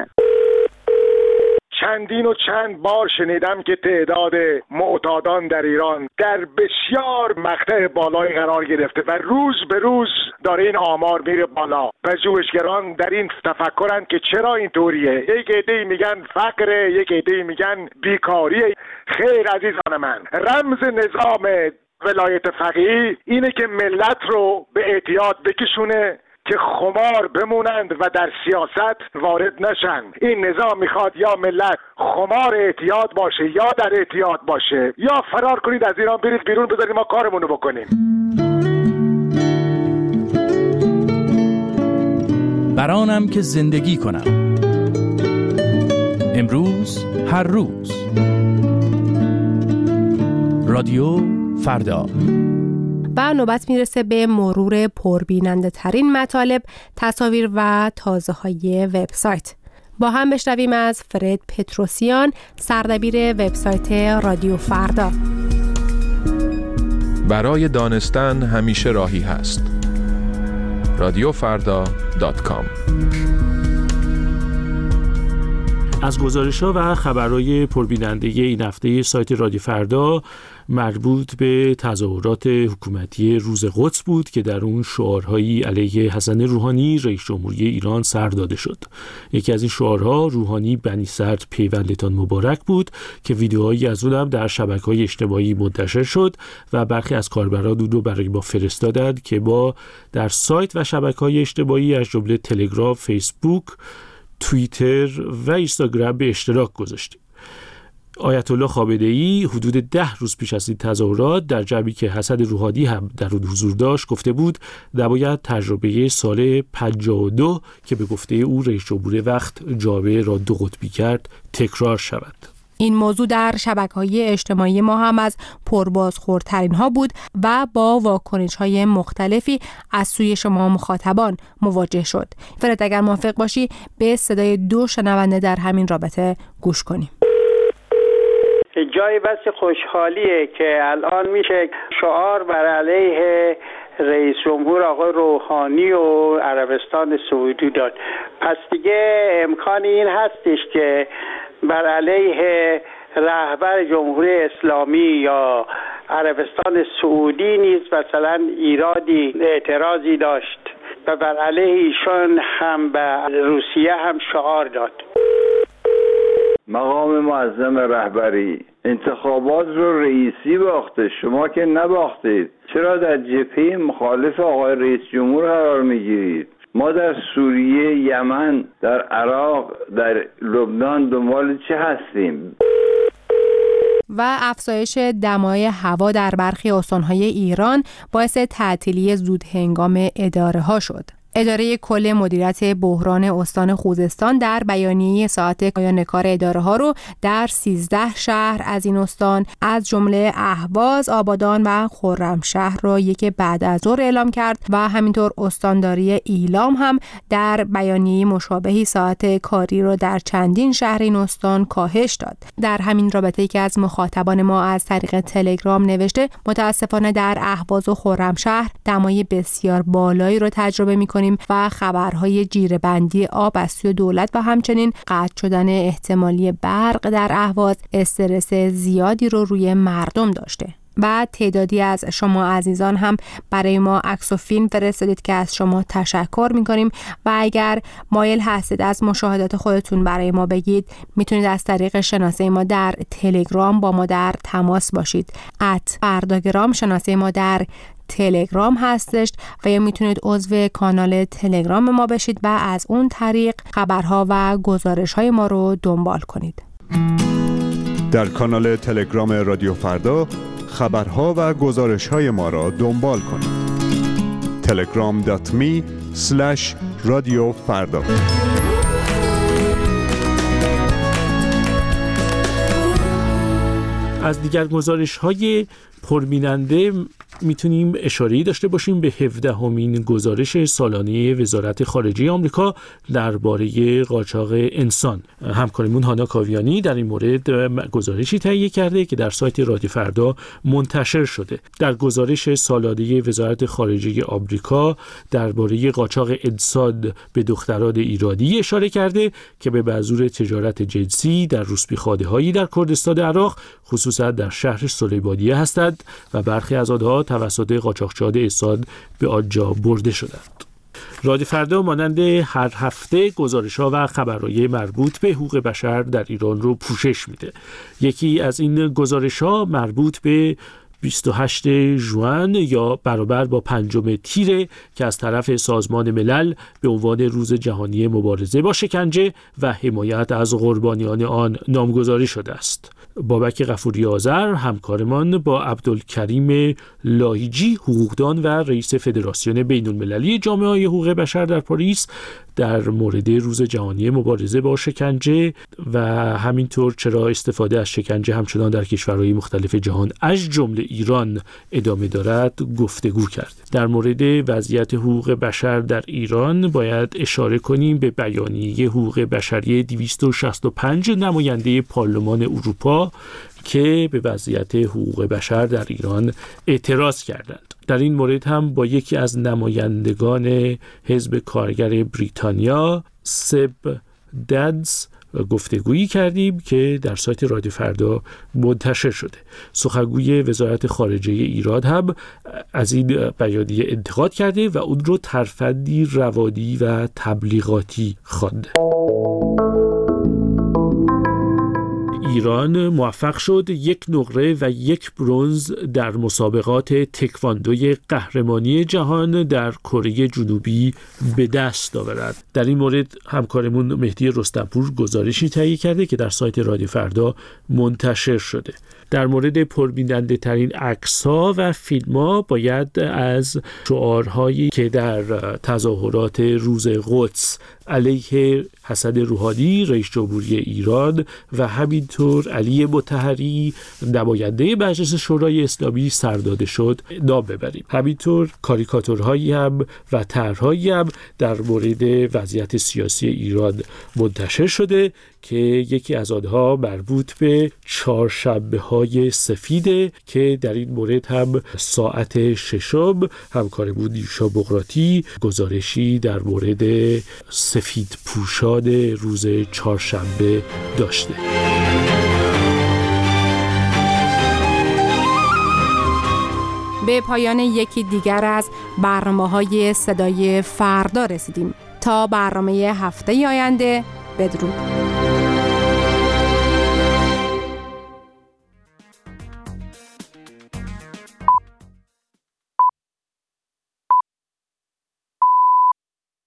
Speaker 28: چندین و چند بار شنیدم که تعداد معتادان در ایران در بسیار مقطع بالای قرار گرفته و روز به روز داره این آمار میره بالا و جوشگران در این تفکرند که چرا اینطوریه. یک عده‌ای میگن فقره، یک عده‌ای میگن بیکاریه. خیر عزیزان من، رمز نظام ولایت فقیه اینه که ملت رو به اعتیاد بکشونه که خمار بمونند و در سیاست وارد نشن. این نظام میخواد یا ملت خمار اعتیاد باشه یا در اعتیاد باشه، یا فرار کنید از ایران، برید بیرون، بذارید ما کارمونو بکنیم.
Speaker 29: برانم که زندگی کنم، امروز هر روز. رادیو فردا.
Speaker 26: و نوبت میرسه به مرور پربیننده ترین مطالب، تصاویر و تازه های وبسایت. با هم بشنویم از فرد پتروسیان، سردبیر وبسایت رادیو فردا.
Speaker 30: برای دانستن همیشه راهی هست. radiofarda.com.
Speaker 13: از گزارش‌ها و خبرهای پربیننده این هفته سایت رادیو فردا مربوط به تظاهرات حکومتی روز قدس بود که در اون شعارهایی علیه حسن روحانی رئیس جمهوری ایران سر داده شد. یکی از این شعارها روحانی بنی سرد پیوندتان مبارک بود که ویدیوهایی از اون هم در شبکه‌های اجتماعی منتشر شد و برخی از کاربران اون رو برای ما فرستادند که با در سایت و شبکه‌های اجتماعی از جمله تلگرام، فیسبوک، توییتر و اینستاگرام به اشتراک گذاشتیم. آیت الله خامنه‌ای حدود 10 روز پیش از این تظاهرات در جمعی که حسن روحانی هم در اون حضور داشت گفته بود نباید تجربه سال 52 که به گفته او رئیس جمهور وقت جامعه را دو قطبی کرد تکرار شود.
Speaker 26: این موضوع در شبکه‌های اجتماعی ما هم از پربازخوردترین ها بود و با واکنش‌های مختلفی از سوی شما مخاطبان مواجه شد. فرد اگر موافق باشی به صدای 2 شنونده در همین رابطه گوش کنیم.
Speaker 2: جای بس خوشحالیه که الان میشه شعار بر علیه رئیس جمهور آقای روحانی و عربستان سعودی داد. پس دیگه امکان این هستش که بر علیه رهبر جمهوری اسلامی یا عربستان سعودی نیز مثلا ایرادی اعتراضی داشت و بر علیه ایشان هم به روسیه هم شعار داد.
Speaker 3: مقام معظم رهبری انتخابات رو رئیسی باخته، شما که نباختید. چرا در جبهه مخالف آقای رئیس جمهور قرار میگیرید؟ ما در سوریه، یمن، در عراق، در لبنان دنبال چه هستیم؟
Speaker 26: و افزایش دمای هوا در برخی استان‌های ایران باعث تعطیلی زود هنگام اداره ها شد. اداره کل مدیریت بحران استان خوزستان در بیانیه ساعت پایان کار اداره ها رو در 13 شهر از این استان از جمله اهواز، آبادان و خرمشهر رو یک بعد از ظهر اعلام کرد و همینطور استانداری ایلام هم در بیانیه مشابهی ساعت کاری رو در چندین شهر این استان کاهش داد. در همین رابطه که از مخاطبان ما از طریق تلگرام نوشته متاسفانه در اهواز و خرمشهر دمای بسیار بالایی رو تجربه می‌کنیم و خبرهای جیره‌بندی آب از سوی دولت و همچنین قطع شدن احتمالی برق در اهواز استرس زیادی رو روی مردم داشته. و تعدادی از شما عزیزان هم برای ما عکس و فیلم فرستادید که از شما تشکر می‌کنیم و اگر مایل هستید از مشاهدات خودتون برای ما بگید میتونید از طریق شناسه ما در تلگرام با ما در تماس باشید. @فرداگرام شناسه ما در تلگرام هستش و یا میتونید عضو کانال تلگرام ما بشید و از اون طریق خبرها و گزارش‌های ما رو دنبال کنید.
Speaker 4: در کانال تلگرام رادیو فردا خبرها و گزارش‌های ما را دنبال کنید. telegram.me/رادیوفردا.
Speaker 13: از دیگر گزارش‌های پربیننده میتونیم اشاره‌ای داشته باشیم به 17مین گزارش سالانه وزارت خارجه آمریکا درباره قاچاق انسان. همکارمون هانا کاویانی در این مورد گزارشی تهیه کرده که در سایت رادیو فردا منتشر شده. در گزارش سالانه وزارت خارجه آمریکا درباره قاچاق انسان به دختران ایرانی اشاره کرده که به منظور تجارت جنسی در روسپیخانه‌هایی در کردستان عراق خصوصا در شهر سلیمانیه هستند و برخی از آنها توسط قاچاقچیان انسان به آنجا برده شدند. رادیو فردا مانند هر هفته گزارش‌ها و خبرهای مربوط به حقوق بشر در ایران رو پوشش میده. یکی از این گزارش‌ها مربوط به 28 ژوئن یا برابر با 5 تیر که از طرف سازمان ملل به عنوان روز جهانی مبارزه با شکنجه و حمایت از قربانیان آن نامگذاری شده است. بابک غفوری آذر همکارمان با عبدالکریم لاهیجی حقوقدان و رئیس فدراسیون بین‌المللی جامعه‌های حقوق بشر در پاریس در مورد روز جهانی مبارزه با شکنجه و همینطور چرا استفاده از شکنجه همچنان در کشورهای مختلف جهان از جمله ایران ادامه دارد گفتگو کرد. در مورد وضعیت حقوق بشر در ایران باید اشاره کنیم به بیانیه حقوق بشری 265 نماینده پارلمان اروپا که به وضعیت حقوق بشر در ایران اعتراض کردند. در این مورد هم با یکی از نمایندگان حزب کارگر بریتانیا سب دادز گفتگویی کردیم که در سایت رادیو فردا منتشر شده. سخنگوی وزارت خارجه ایران هم از این بیانیه انتقاد کرده و اون رو ترفندی روانی و تبلیغاتی خوانده. ایران موفق شد 1 نقره و 1 برنز در مسابقات تکواندوی قهرمانی جهان در کره جنوبی به دست آورد. در این مورد همکارمون مهدی رستمپور گزارشی تهیه کرده که در سایت رادیو فردا منتشر شده. در مورد پربیننده ترین عکس‌ها و فیلم‌ها باید از شعارهایی که در تظاهرات روز قدس علیه حسن روحانی رئیس جمهوری ایران و همینطور علی مطهری نماینده مجلس شورای اسلامی سر داده شد نام ببریم. همینطور کاریکاتورهایی هم و طرحهایی هم در مورد وضعیت سیاسی ایران منتشر شده که یکی از آنها مربوط به چهارشنبه‌های سفیده که در این مورد هم ساعت 6 همکارمون نیوشا بقراتی گزارشی در مورد سفید پوشان روز چهارشنبه داشته.
Speaker 26: به پایان یکی دیگر از برنامه‌های صدای فردا رسیدیم. تا برنامه هفته آینده، بدرود.